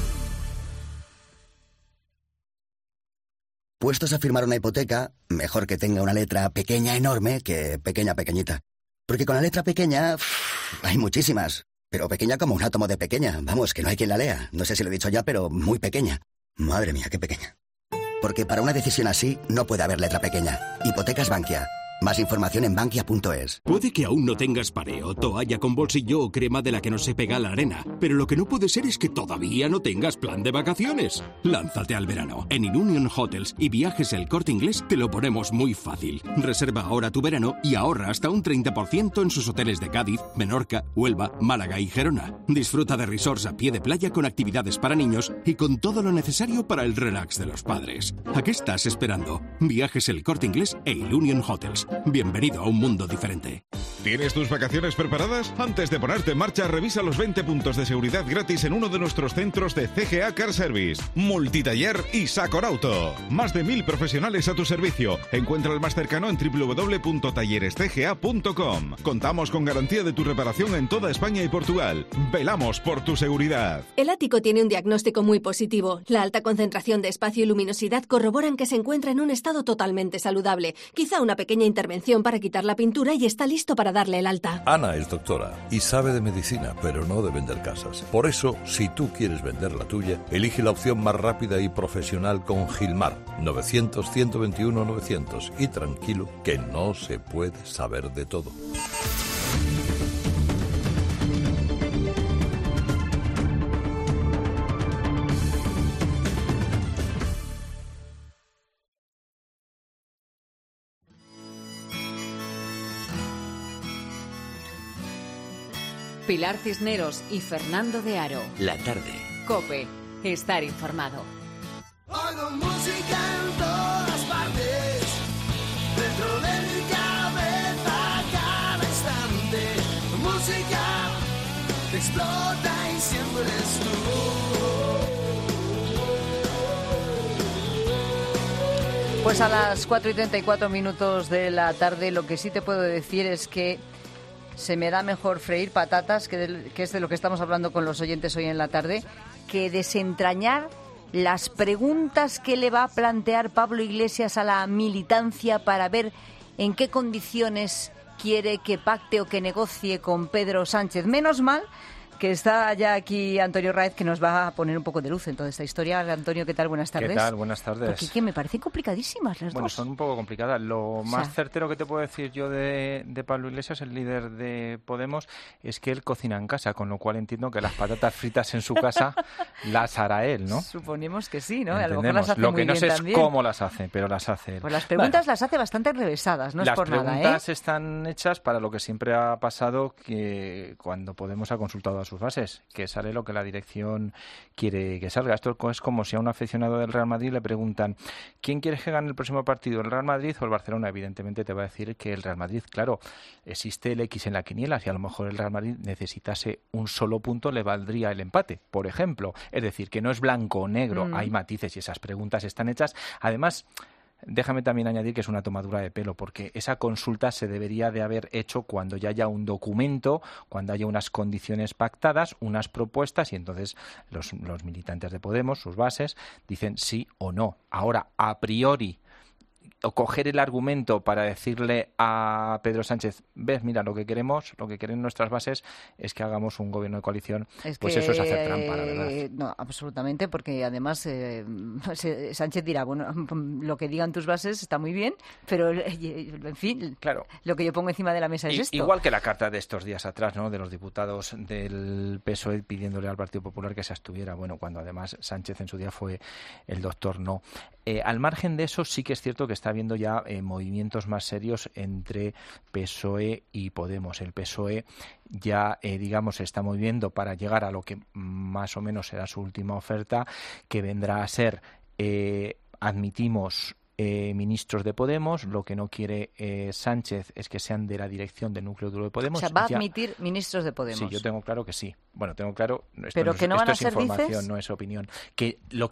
Puestos a firmar una hipoteca, mejor que tenga una letra pequeña enorme que pequeña pequeñita. Porque con la letra pequeña hay muchísimas, pero pequeña como un átomo de pequeña. Vamos, que no hay quien la lea. No sé si lo he dicho ya, pero muy pequeña. Madre mía, qué pequeña. Porque para una decisión así no puede haber letra pequeña. Hipotecas Bankia. Más información en bankia.es. Puede que aún no tengas pareo, toalla con bolsillo o crema de la que no se pega la arena, pero lo que no puede ser es que todavía no tengas plan de vacaciones. Lánzate al verano. En Ilunion Hotels y Viajes El Corte Inglés te lo ponemos muy fácil. Reserva ahora tu verano y ahorra hasta un 30% en sus hoteles de Cádiz, Menorca, Huelva, Málaga y Gerona. Disfruta de resorts a pie de playa con actividades para niños y con todo lo necesario para el relax de los padres. ¿A qué estás esperando? Viajes El Corte Inglés e Ilunion Hotels. Bienvenido a un mundo diferente. ¿Tienes tus vacaciones preparadas? Antes de ponerte en marcha, revisa los 20 puntos de seguridad gratis en uno de nuestros centros de CGA Car Service, Multitaller y Saconauto. Más de 1.000 profesionales a tu servicio. Encuentra el más cercano en www.tallerescga.com. Contamos con garantía de tu reparación en toda España y Portugal. Velamos por tu seguridad. El ático tiene un diagnóstico muy positivo. La alta concentración de espacio y luminosidad corroboran que se encuentra en un estado totalmente saludable. Quizá una pequeña intervención para quitar la pintura y está listo para darle el alta. Ana es doctora y sabe de medicina, pero no de vender casas. Por eso, si tú quieres vender la tuya, elige la opción más rápida y profesional con Gilmar. 900-121-900. Y tranquilo, que no se puede saber de todo. Pilar Cisneros y Fernando de Aro. La tarde. COPE. Estar informado. Oigo música en todas partes, dentro de mi cabeza cada instante. Música que explota y siempre eres tú. Pues a las 4:34 de la tarde lo que sí te puedo decir es que se me da mejor freír patatas, que es de lo que estamos hablando con los oyentes hoy en la tarde, que desentrañar las preguntas que le va a plantear Pablo Iglesias a la militancia para ver en qué condiciones quiere que pacte o que negocie con Pedro Sánchez. Menos mal que está ya aquí Antonio Raez, que nos va a poner un poco de luz en toda esta historia. Antonio, ¿qué tal? Buenas tardes. ¿Qué tal? Buenas tardes. Porque que me parecen complicadísimas las dos. Bueno, son un poco complicadas. Lo más certero que te puedo decir yo de Pablo Iglesias, el líder de Podemos, es que él cocina en casa, con lo cual entiendo que las patatas fritas en su casa las hará él, ¿no? Suponemos que sí, ¿no? A Entendemos. lo mejor las hace lo muy que no bien sé también. Es cómo las hace, pero las hace él. Pues las preguntas las hace bastante enrevesadas, no es por nada, ¿eh? Las preguntas están hechas para lo que siempre ha pasado, que cuando Podemos ha consultado a sus bases, que sale lo que la dirección quiere que salga. Esto es como si a un aficionado del Real Madrid le preguntan ¿quién quieres que gane el próximo partido, el Real Madrid o el Barcelona? Evidentemente te va a decir que el Real Madrid. Claro, existe el X en la quiniela. Si a lo mejor el Real Madrid necesitase un solo punto, le valdría el empate, por ejemplo. Es decir, que no es blanco o negro, hay matices y esas preguntas están hechas. Además, déjame también añadir que es una tomadura de pelo, porque esa consulta se debería de haber hecho cuando ya haya un documento, cuando haya unas condiciones pactadas, unas propuestas, y entonces los militantes de Podemos, sus bases, dicen sí o no. Ahora, a priori, o coger el argumento para decirle a Pedro Sánchez, ves, mira, lo que quieren nuestras bases es que hagamos un gobierno de coalición, pues eso es hacer trampa, la verdad. No, absolutamente, porque además Sánchez dirá, bueno, lo que digan tus bases está muy bien, pero en fin, claro, lo que yo pongo encima de la mesa es esto. Igual que la carta de estos días atrás, ¿no?, de los diputados del PSOE pidiéndole al Partido Popular que se abstuviera, bueno, cuando además Sánchez en su día fue el doctor no. Al margen de eso, sí que es cierto que está habiendo ya movimientos más serios entre PSOE y Podemos. El PSOE ya, se está moviendo para llegar a lo que más o menos será su última oferta, que vendrá a ser, admitimos, ministros de Podemos. Lo que no quiere Sánchez es que sean de la dirección del núcleo duro de Podemos. O sea, va a admitir ministros de Podemos. Sí, yo tengo claro que sí. Bueno, tengo claro. Pero que no van a ser información, dices. No es opinión. Que lo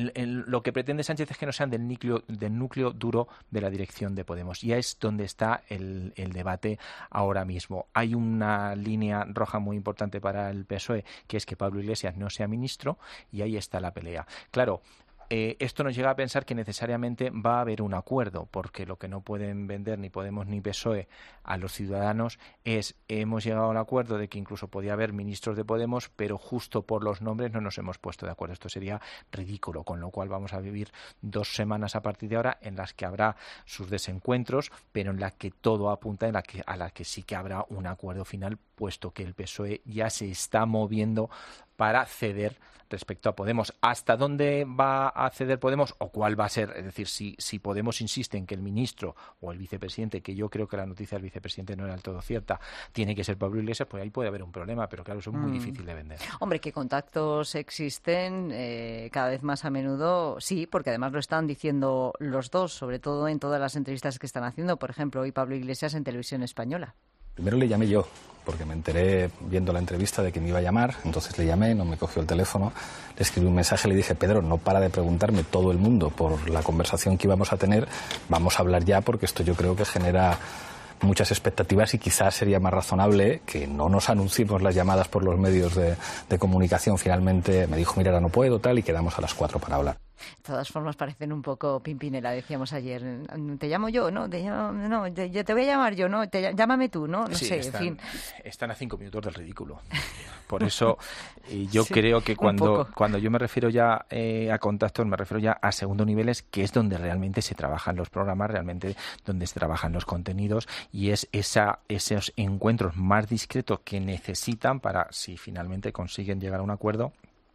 que pretende Sánchez es que no sean del núcleo duro de la dirección de Podemos. Y es donde está el debate ahora mismo. Hay una línea roja muy importante para el PSOE, que es que Pablo Iglesias no sea ministro, y ahí está la pelea. Claro. Esto nos llega a pensar que necesariamente va a haber un acuerdo, porque lo que no pueden vender ni Podemos ni PSOE a los ciudadanos es hemos llegado a un acuerdo de que incluso podía haber ministros de Podemos, pero justo por los nombres no nos hemos puesto de acuerdo. Esto sería ridículo, con lo cual vamos a vivir 2 semanas a partir de ahora en las que habrá sus desencuentros, pero en las que todo apunta a la que sí que habrá un acuerdo final, puesto que el PSOE ya se está moviendo para ceder respecto a Podemos. ¿Hasta dónde va a ceder Podemos o cuál va a ser? Es decir, si Podemos insiste en que el ministro o el vicepresidente, que yo creo que la noticia del vicepresidente no era del todo cierta, tiene que ser Pablo Iglesias, pues ahí puede haber un problema, pero claro, eso es muy difícil de vender. Hombre, que contactos existen cada vez más a menudo, sí, porque además lo están diciendo los dos, sobre todo en todas las entrevistas que están haciendo. Por ejemplo, hoy Pablo Iglesias en Televisión Española. Primero le llamé yo, porque me enteré viendo la entrevista de que me iba a llamar, entonces le llamé, no me cogió el teléfono, le escribí un mensaje, le dije, Pedro, no para de preguntarme todo el mundo por la conversación que íbamos a tener, vamos a hablar ya, porque esto yo creo que genera muchas expectativas y quizás sería más razonable que no nos anunciemos las llamadas por los medios de comunicación. Finalmente me dijo, mira, ahora no puedo, tal, y quedamos a las 4 para hablar. De todas formas parecen un poco Pimpinela, decíamos ayer. Te llamo yo, ¿no? Te voy a llamar yo, ¿no? Llámame tú, ¿no? No sí, sé, están, en fin. Están a 5 minutos del ridículo. Por eso yo creo que cuando yo me refiero ya a contactos, me refiero ya a segundo niveles, que es donde realmente se trabajan los programas, realmente donde se trabajan los contenidos, y es esos encuentros más discretos que necesitan para, si finalmente consiguen llegar a un acuerdo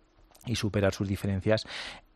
y superar sus diferencias,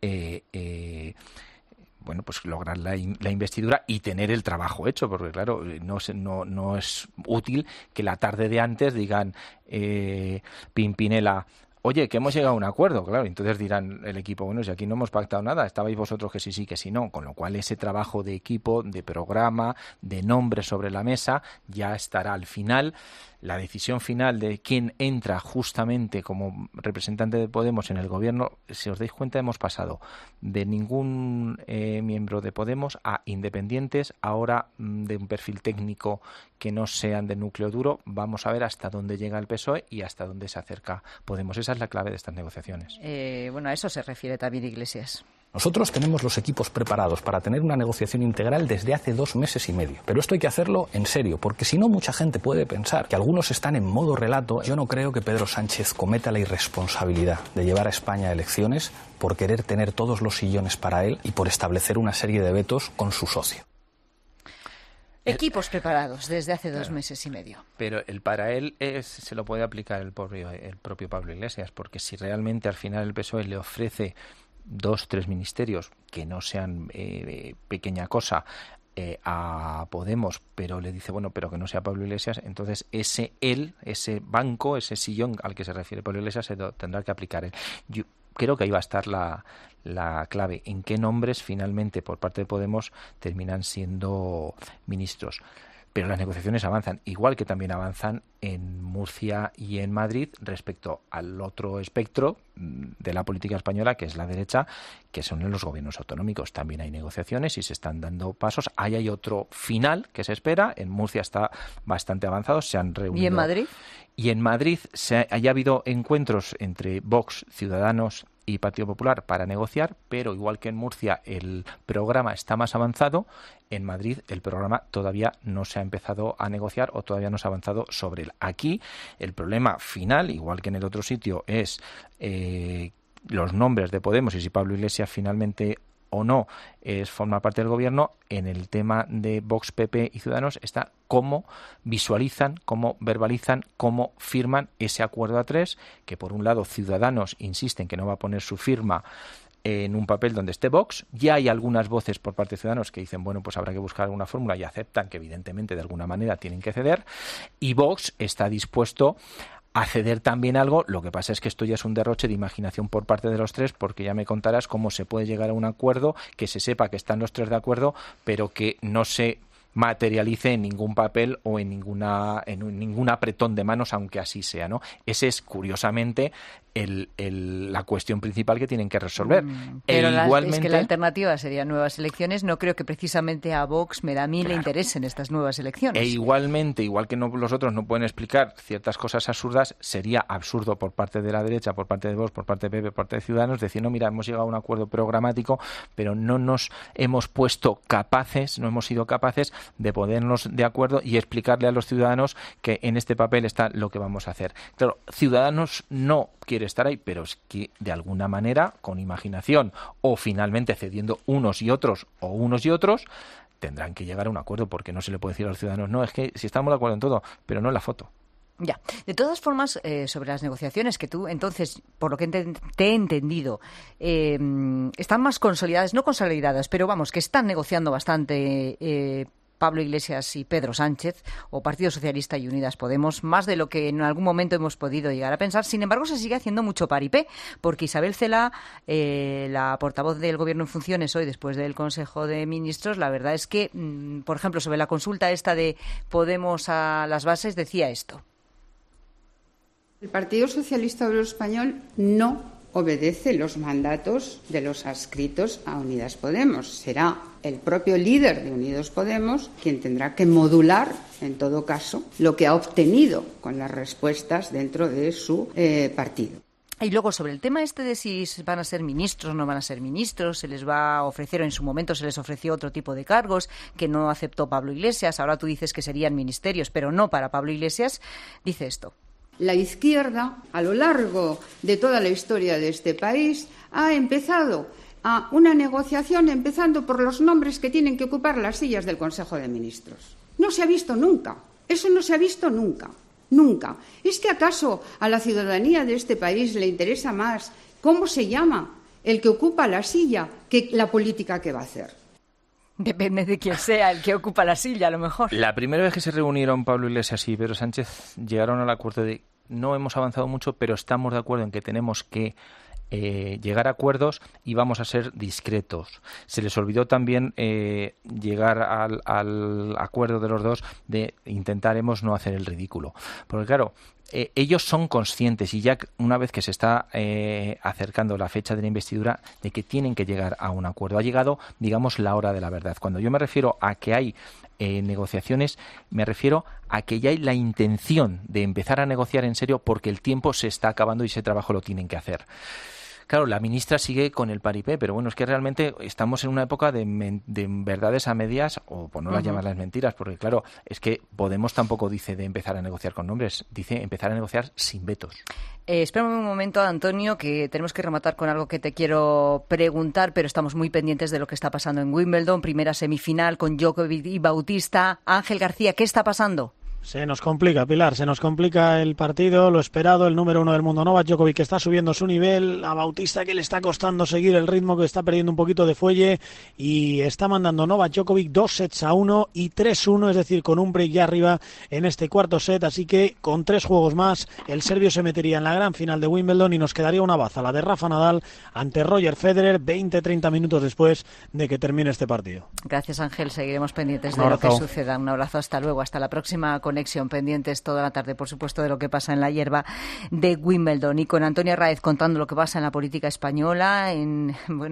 pues lograr la investidura y tener el trabajo hecho, porque claro, no es útil que la tarde de antes digan Pimpinela oye, que hemos llegado a un acuerdo, claro, entonces dirán el equipo, bueno, si aquí no hemos pactado nada, estabais vosotros que sí, que sí, no, con lo cual ese trabajo de equipo, de programa, de nombre sobre la mesa, ya estará al final. La decisión final de quién entra justamente como representante de Podemos en el gobierno, si os dais cuenta, hemos pasado de ningún miembro de Podemos a independientes, ahora de un perfil técnico que no sean de núcleo duro. Vamos a ver hasta dónde llega el PSOE y hasta dónde se acerca Podemos. Esa es la clave de estas negociaciones. Bueno, a eso se refiere también Iglesias. Nosotros tenemos los equipos preparados para tener una negociación integral desde hace 2 meses y medio. Pero esto hay que hacerlo en serio, porque si no mucha gente puede pensar que algunos están en modo relato. Yo no creo que Pedro Sánchez cometa la irresponsabilidad de llevar a España a elecciones por querer tener todos los sillones para él y por establecer una serie de vetos con su socio. Equipos preparados desde hace 2 meses y medio. Pero el para él se lo puede aplicar el propio Pablo Iglesias, porque si realmente al final el PSOE le ofrece 2, 3 ministerios que no sean pequeña cosa a Podemos, pero le dice, bueno, pero que no sea Pablo Iglesias, entonces ese banco, ese sillón al que se refiere Pablo Iglesias se lo tendrá que aplicar él. Yo creo que ahí va a estar la clave, en qué nombres finalmente por parte de Podemos terminan siendo ministros. Pero las negociaciones avanzan, igual que también avanzan en Murcia y en Madrid respecto al otro espectro de la política española, que es la derecha, que son en los gobiernos autonómicos. También hay negociaciones y se están dando pasos. Ahí hay otro final que se espera. En Murcia está bastante avanzado, se han reunido. ¿Y en Madrid? Y en Madrid haya habido encuentros entre Vox, Ciudadanos y Partido Popular para negociar, pero igual que en Murcia el programa está más avanzado, en Madrid el programa todavía no se ha empezado a negociar o todavía no se ha avanzado sobre él. Aquí el problema final, igual que en el otro sitio, es los nombres de Podemos y si Pablo Iglesias finalmente o no forma parte del gobierno. En el tema de Vox, PP y Ciudadanos está cómo visualizan, cómo verbalizan, cómo firman ese acuerdo a 3, que por un lado Ciudadanos insiste en que no va a poner su firma en un papel donde esté Vox. Ya hay algunas voces por parte de Ciudadanos que dicen, bueno, pues habrá que buscar alguna fórmula y aceptan que evidentemente de alguna manera tienen que ceder. Y Vox está dispuesto a ceder también algo. Lo que pasa es que esto ya es un derroche de imaginación por parte de los 3, porque ya me contarás cómo se puede llegar a un acuerdo, que se sepa que están los 3 de acuerdo, pero que no se materialice en ningún papel o en ningún apretón de manos, aunque así sea, ¿no? Ese es, curiosamente, la cuestión principal que tienen que resolver. Pero igualmente, es que la alternativa serían nuevas elecciones. No creo que precisamente a Vox le interesen estas nuevas elecciones. E igualmente, igual que los otros no pueden explicar ciertas cosas absurdas, sería absurdo por parte de la derecha, por parte de Vox, por parte de PP, por parte de Ciudadanos, decir, no, mira, hemos llegado a un acuerdo programático, pero no nos hemos puesto capaces, no hemos sido capaces de ponernos de acuerdo y explicarle a los ciudadanos que en este papel está lo que vamos a hacer. Claro, Ciudadanos no quiere estar ahí, pero es que de alguna manera, con imaginación o finalmente cediendo unos y otros, tendrán que llegar a un acuerdo, porque no se le puede decir a los ciudadanos, no, es que si estamos de acuerdo en todo, pero no en la foto. Ya. De todas formas, sobre las negociaciones que tú, entonces, por lo que te he entendido, están más consolidadas, no consolidadas, pero vamos, que están negociando bastante Pablo Iglesias y Pedro Sánchez, o Partido Socialista y Unidas Podemos, más de lo que en algún momento hemos podido llegar a pensar. Sin embargo, se sigue haciendo mucho paripé, porque Isabel Celaá, la portavoz del Gobierno en funciones hoy, después del Consejo de Ministros, la verdad es que, por ejemplo, sobre la consulta esta de Podemos a las bases, decía esto. El Partido Socialista Obrero Español no obedece los mandatos de los adscritos a Unidas Podemos. Será el propio líder de Unidos Podemos quien tendrá que modular, en todo caso, lo que ha obtenido con las respuestas dentro de su partido. Y luego, sobre el tema de si van a ser ministros o no van a ser ministros, se les va a ofrecer, o en su momento se les ofreció otro tipo de cargos que no aceptó Pablo Iglesias. Ahora tú dices que serían ministerios, pero no para Pablo Iglesias. Dice esto. La izquierda, a lo largo de toda la historia de este país, ha empezado a una negociación empezando por los nombres que tienen que ocupar las sillas del Consejo de Ministros. No se ha visto nunca. Eso no se ha visto nunca. Nunca. ¿Es que acaso a la ciudadanía de este país le interesa más cómo se llama el que ocupa la silla que la política que va a hacer? Depende de quién sea el que ocupa la silla, a lo mejor. La primera vez que se reunieron Pablo Iglesias y Pedro Sánchez llegaron al acuerdo de no hemos avanzado mucho, pero estamos de acuerdo en que tenemos que llegar a acuerdos y vamos a ser discretos. Se les olvidó también llegar al acuerdo de los dos de intentaremos no hacer el ridículo. Porque claro, ellos son conscientes y ya una vez que se está acercando la fecha de la investidura de que tienen que llegar a un acuerdo. Ha llegado, digamos, la hora de la verdad. Cuando yo me refiero a que hay negociaciones, me refiero a que ya hay la intención de empezar a negociar en serio porque el tiempo se está acabando y ese trabajo lo tienen que hacer. Claro, la ministra sigue con el paripé, pero bueno, es que realmente estamos en una época de verdades a medias, o por no las llamarlas mentiras, porque claro, es que Podemos tampoco dice de empezar a negociar con nombres, dice empezar a negociar sin vetos. Espérame un momento, Antonio, que tenemos que rematar con algo que te quiero preguntar, pero estamos muy pendientes de lo que está pasando en Wimbledon, primera semifinal con Djokovic y Bautista. Ángel García, ¿qué está pasando? Se nos complica, Pilar, se nos complica el partido, lo esperado, el número 1 del mundo Novak Djokovic que está subiendo su nivel, a Bautista que le está costando seguir el ritmo, que está perdiendo un poquito de fuelle y está mandando Novak Djokovic 2-1 y 3-1, es decir, con un break ya arriba en este cuarto set, así que con 3 juegos más el serbio se metería en la gran final de Wimbledon y nos quedaría una baza, la de Rafa Nadal ante Roger Federer 20-30 minutos después de que termine este partido. Gracias, Ángel, seguiremos pendientes de lo que suceda. Un abrazo, hasta luego, hasta la próxima conexión, pendientes toda la tarde, por supuesto, de lo que pasa en la hierba de Wimbledon y con Antonio Arráez contando lo que pasa en la política española, en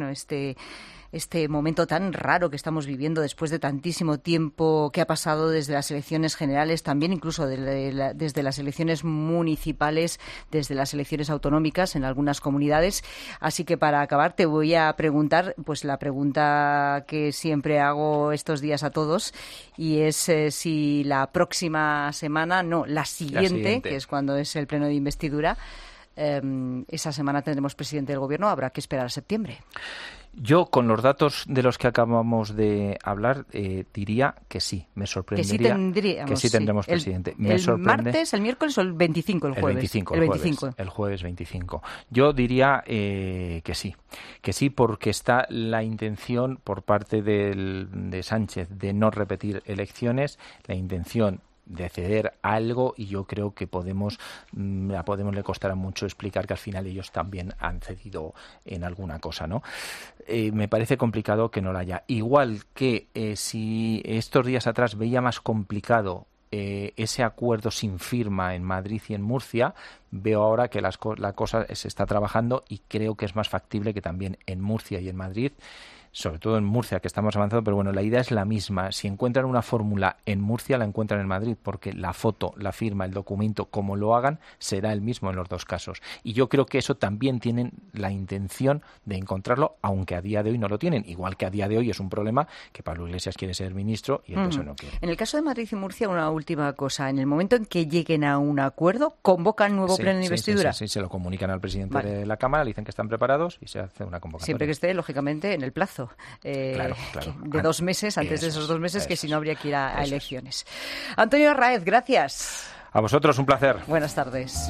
este momento tan raro que estamos viviendo después de tantísimo tiempo que ha pasado desde las elecciones generales, también incluso desde las elecciones municipales, desde las elecciones autonómicas en algunas comunidades. Así que para acabar te voy a preguntar, pues la pregunta que siempre hago estos días a todos, y es si la próxima semana, no, la siguiente, que es cuando es el pleno de investidura, esa semana tendremos presidente del gobierno, habrá que esperar a septiembre. Yo, con los datos de los que acabamos de hablar, diría que sí, me sorprendería que sí tendremos presidente. El martes, el miércoles o el 25, el jueves. El jueves 25. Yo diría que sí, porque está la intención por parte de Sánchez de no repetir elecciones, la intención de ceder algo, y yo creo que a Podemos le costará mucho explicar que al final ellos también han cedido en alguna cosa, ¿no? Me parece complicado que no la haya. Igual que si estos días atrás veía más complicado ese acuerdo sin firma en Madrid y en Murcia, veo ahora que la cosa se está trabajando y creo que es más factible que también en Murcia y en Madrid, sobre todo en Murcia, que estamos avanzando, pero bueno, la idea es la misma. Si encuentran una fórmula en Murcia, la encuentran en Madrid, porque la foto, la firma, el documento, como lo hagan, será el mismo en los dos casos. Y yo creo que eso también tienen la intención de encontrarlo, aunque a día de hoy no lo tienen. Igual que a día de hoy es un problema que Pablo Iglesias quiere ser ministro y el PSOE no quiere. En el caso de Madrid y Murcia, una última cosa. En el momento en que lleguen a un acuerdo, ¿convocan nuevo pleno de investidura? Sí, se lo comunican al presidente de la Cámara, le dicen que están preparados y se hace una convocatoria. Siempre que esté, lógicamente, en el plazo. Claro. De 2 meses, antes de esos 2 meses, que si no habría que ir a elecciones. Antonio Arráez, gracias. A vosotros, un placer. Buenas tardes.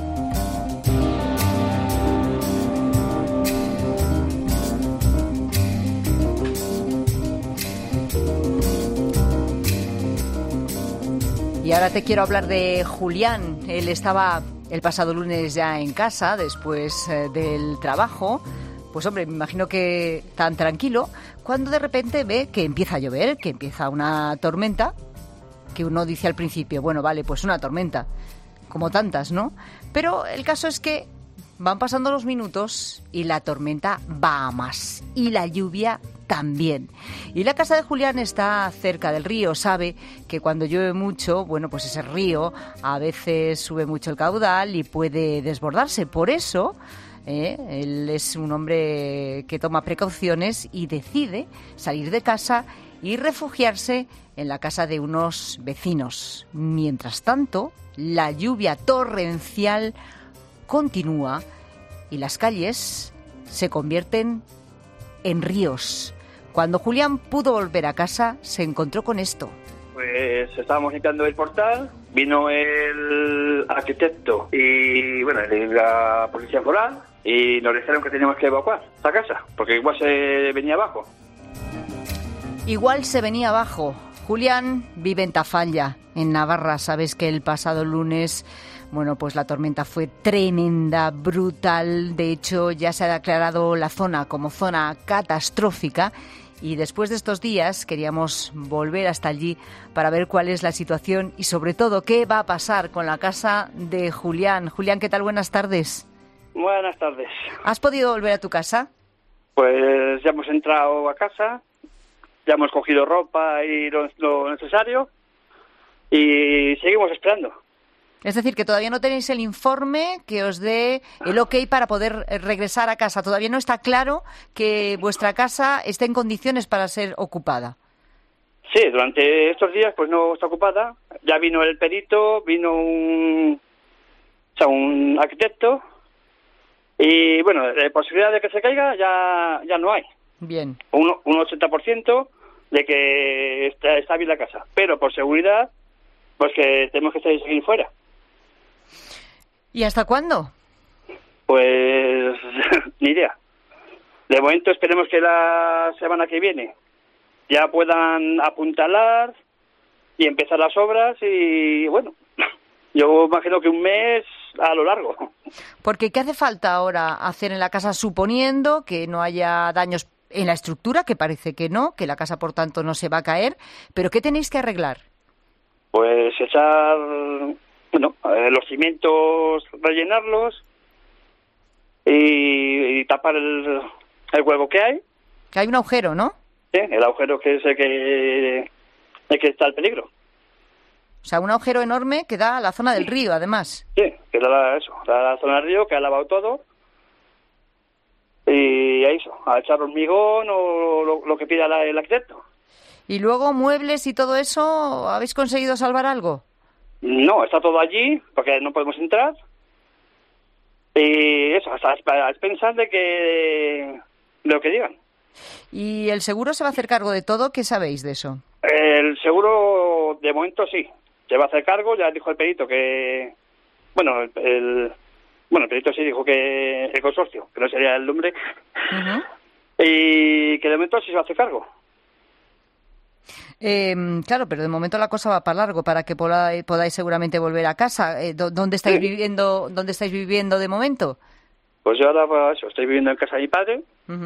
Y ahora te quiero hablar de Julián. Él estaba el pasado lunes ya en casa, después del trabajo. Pues hombre, me imagino que tan tranquilo, cuando de repente ve que empieza a llover, que empieza una tormenta, que uno dice al principio, bueno, vale, pues una tormenta, como tantas, ¿no? Pero el caso es que van pasando los minutos y la tormenta va a más, y la lluvia también. Y la casa de Julián está cerca del río, sabe que cuando llueve mucho, bueno, pues ese río a veces sube mucho el caudal y puede desbordarse. Por eso él es un hombre que toma precauciones y decide salir de casa y refugiarse en la casa de unos vecinos. Mientras tanto, la lluvia torrencial continúa y las calles se convierten en ríos. Cuando Julián pudo volver a casa, se encontró con esto. Pues estábamos limpiando el portal, vino el arquitecto y bueno, la policía foral, y nos dijeron que teníamos que evacuar la casa, porque igual se venía abajo. Igual se venía abajo. Julián vive en Tafalla, en Navarra. Sabes que el pasado lunes, Bueno, pues la tormenta fue tremenda, brutal. De hecho, ya se ha declarado la zona como zona catastrófica. Y después de estos días queríamos volver hasta allí para ver cuál es la situación y sobre todo qué va a pasar con la casa de Julián. Julián, ¿qué tal? Buenas tardes. Buenas tardes. ¿Has podido volver a tu casa? Pues ya hemos entrado a casa, ya hemos cogido ropa y lo necesario y seguimos esperando. Es decir, que todavía no tenéis el informe que os dé el ok para poder regresar a casa. Todavía no está claro que vuestra casa esté en condiciones para ser ocupada. Sí, durante estos días pues no está ocupada. Ya vino el perito, vino un arquitecto y bueno, la posibilidad de que se caiga ya no hay. Bien. Un 80% de que está bien la casa. Pero por seguridad, pues que tenemos que seguir fuera. ¿Y hasta cuándo? Pues ni idea. De momento esperemos que la semana que viene ya puedan apuntalar y empezar las obras y bueno, yo imagino que un mes a lo largo. Porque ¿qué hace falta ahora hacer en la casa suponiendo que no haya daños en la estructura, que parece que no, que la casa por tanto no se va a caer, pero ¿qué tenéis que arreglar? Pues echar, los cimientos, rellenarlos y tapar el hueco que hay. Que hay un agujero, ¿no? Sí, el agujero que es el que está el peligro. O sea, un agujero enorme que da a la zona del río, además. Sí, que da la zona del río, que ha lavado todo. Y a eso, a echar hormigón o lo que pida el arquitecto. ¿Y luego muebles y todo eso, habéis conseguido salvar algo? No, está todo allí, porque no podemos entrar. Y eso, hasta pensar de lo que digan. ¿Y el seguro se va a hacer cargo de todo? ¿Qué sabéis de eso? El seguro, de momento, sí. Se va a hacer cargo, ya dijo el perito que... el perito sí dijo que el consorcio, que no sería el nombre, y que de momento sí se va a hacer cargo. Claro, pero de momento la cosa va para largo, para que podáis seguramente volver a casa. ¿Dónde estáis viviendo? ¿Dónde estáis viviendo de momento? Pues yo ahora estoy viviendo en casa de mi padre.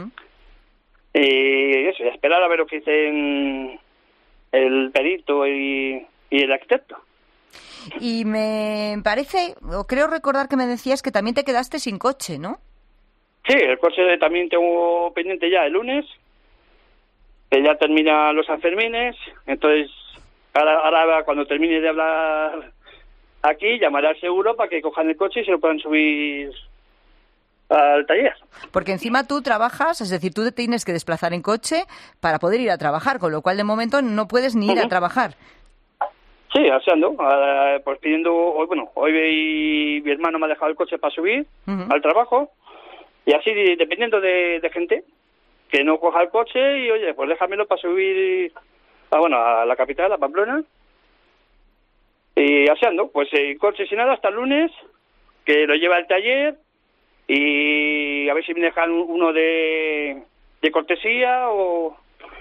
Y eso, y a esperar a ver lo que dicen el perito y el arquitecto. Y me parece, o creo recordar que me decías que también te quedaste sin coche, ¿no? Sí, el coche también tengo pendiente ya el lunes, que ya termina los Sanfermines, entonces ahora cuando termine de hablar aquí llamaré al seguro para que cojan el coche y se lo puedan subir al taller. Porque encima tú trabajas, es decir, tú te tienes que desplazar en coche para poder ir a trabajar, con lo cual de momento no puedes ni ir a trabajar. Sí, así ando, pues pidiendo, hoy mi hermano me ha dejado el coche para subir al trabajo y así dependiendo de gente que no coja el coche y oye, pues déjamelo para subir a la capital, a Pamplona, y así ando, pues el coche sin nada hasta el lunes, que lo lleva al taller y a ver si me dejan uno de cortesía o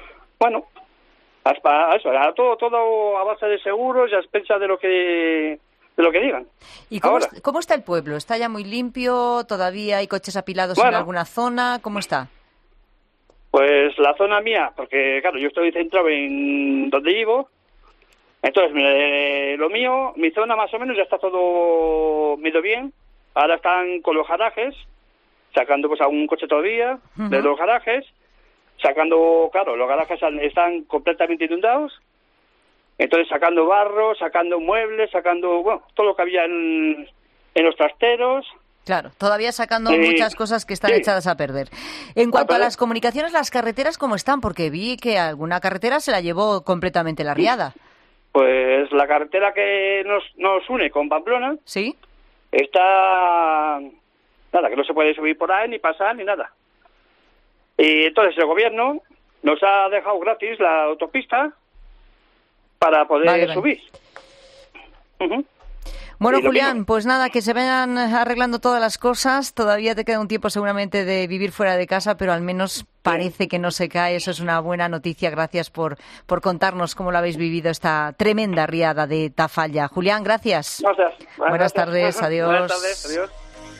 hasta eso, todo a base de seguros y a expensas de lo que digan. ¿Y cómo está el pueblo? ¿Está ya muy limpio? ¿Todavía hay coches apilados en alguna zona? ¿Cómo está? Pues la zona mía, porque claro, yo estoy centrado en donde vivo, entonces lo mío, mi zona más o menos ya está todo medio bien. Ahora están con los garajes, sacando pues algún coche todavía de los garajes, sacando, claro, los garajes están completamente inundados, entonces sacando barro, sacando muebles, sacando, todo lo que había en los trasteros. Claro, todavía sacando muchas cosas que están echadas a perder. En cuanto a las comunicaciones, las carreteras, ¿cómo están? Porque vi que alguna carretera se la llevó completamente la riada. Pues la carretera que nos une con Pamplona, ¿sí? Está... Nada, que no se puede subir por ahí, ni pasar, ni nada. Y entonces el gobierno nos ha dejado gratis la autopista para poder subir. Bueno, Julián, pues nada, que se vayan arreglando todas las cosas. Todavía te queda un tiempo seguramente de vivir fuera de casa, pero al menos parece que no se cae. Eso es una buena noticia. Gracias por contarnos cómo lo habéis vivido esta tremenda riada de Tafalla. Julián, gracias. Gracias. Buenas tardes, adiós. Buenas tardes, adiós.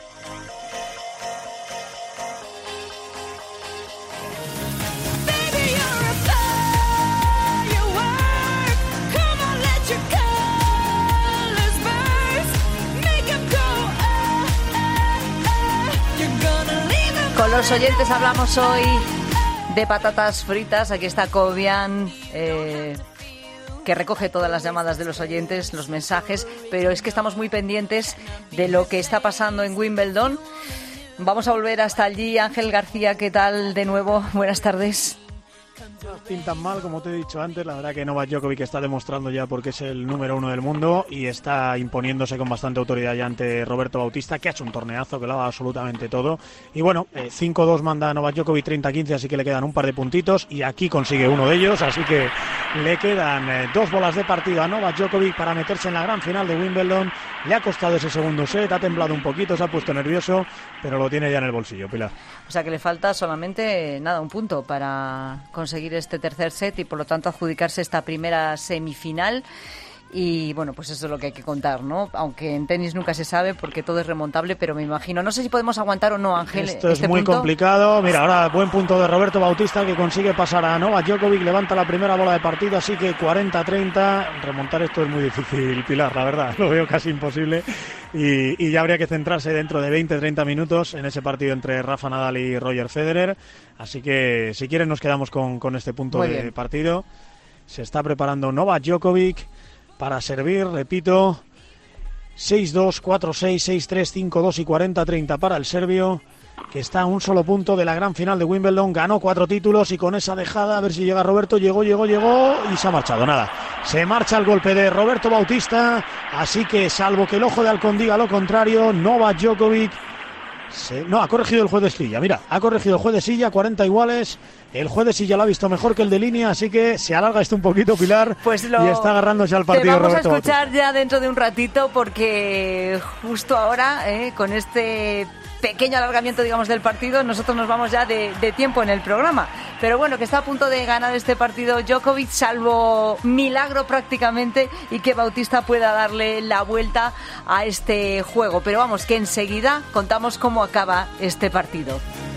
Con los oyentes hablamos hoy de patatas fritas. Aquí está Cobian, que recoge todas las llamadas de los oyentes, los mensajes, pero es que estamos muy pendientes de lo que está pasando en Wimbledon. Vamos a volver hasta allí. Ángel García, ¿qué tal de nuevo? Buenas tardes. No pintan mal, como te he dicho antes. La verdad que Novak Djokovic está demostrando ya porque es el número 1 del mundo y está imponiéndose con bastante autoridad ya ante Roberto Bautista, que ha hecho un torneazo, que lo ha dado absolutamente todo. Y bueno, 5-2 manda Novak Djokovic, 30-15, así que le quedan un par de puntitos y aquí consigue uno de ellos, así que le quedan 2 bolas de partido a Novak Djokovic para meterse en la gran final de Wimbledon. Le ha costado ese segundo set, ha temblado un poquito, se ha puesto nervioso, pero lo tiene ya en el bolsillo, Pilar. O sea que le falta solamente, un punto para conseguir este tercer set y por lo tanto adjudicarse esta primera semifinal. Y bueno, pues eso es lo que hay que contar, ¿no? Aunque en tenis nunca se sabe porque todo es remontable, pero me imagino, no sé si podemos aguantar o no, Ángel. Esto es muy complicado. Mira, ahora buen punto de Roberto Bautista, que consigue pasar a Novak Djokovic, levanta la primera bola de partido, así que 40-30. Remontar esto es muy difícil, Pilar, la verdad, lo veo casi imposible. Y ya habría que centrarse dentro de 20-30 minutos en ese partido entre Rafa Nadal y Roger Federer. Así que si quieren nos quedamos con este punto de partido. Se está preparando Novak Djokovic para servir, repito, 6-2, 4-6, 6-3, 5-2 y 40-30 para el serbio, que está a un solo punto de la gran final de Wimbledon. Ganó 4 títulos y con esa dejada, a ver si llega Roberto, llegó y se ha marchado. Nada, se marcha el golpe de Roberto Bautista, así que salvo que el ojo de halcón diga lo contrario, Novak Djokovic... ha corregido el juez de silla, mira, ha corregido el juez de silla, 40 iguales. El juez de silla lo ha visto mejor que el de línea, así que se alarga esto un poquito, Pilar, y está agarrándose al partido. Te vamos Roberto a escuchar Bautista. Ya dentro de un ratito, porque justo ahora, con este pequeño alargamiento, digamos, del partido, nosotros nos vamos ya de tiempo en el programa. Pero bueno, que está a punto de ganar este partido Djokovic, salvo milagro prácticamente, y que Bautista pueda darle la vuelta a este juego. Pero vamos, que enseguida contamos cómo acaba este partido.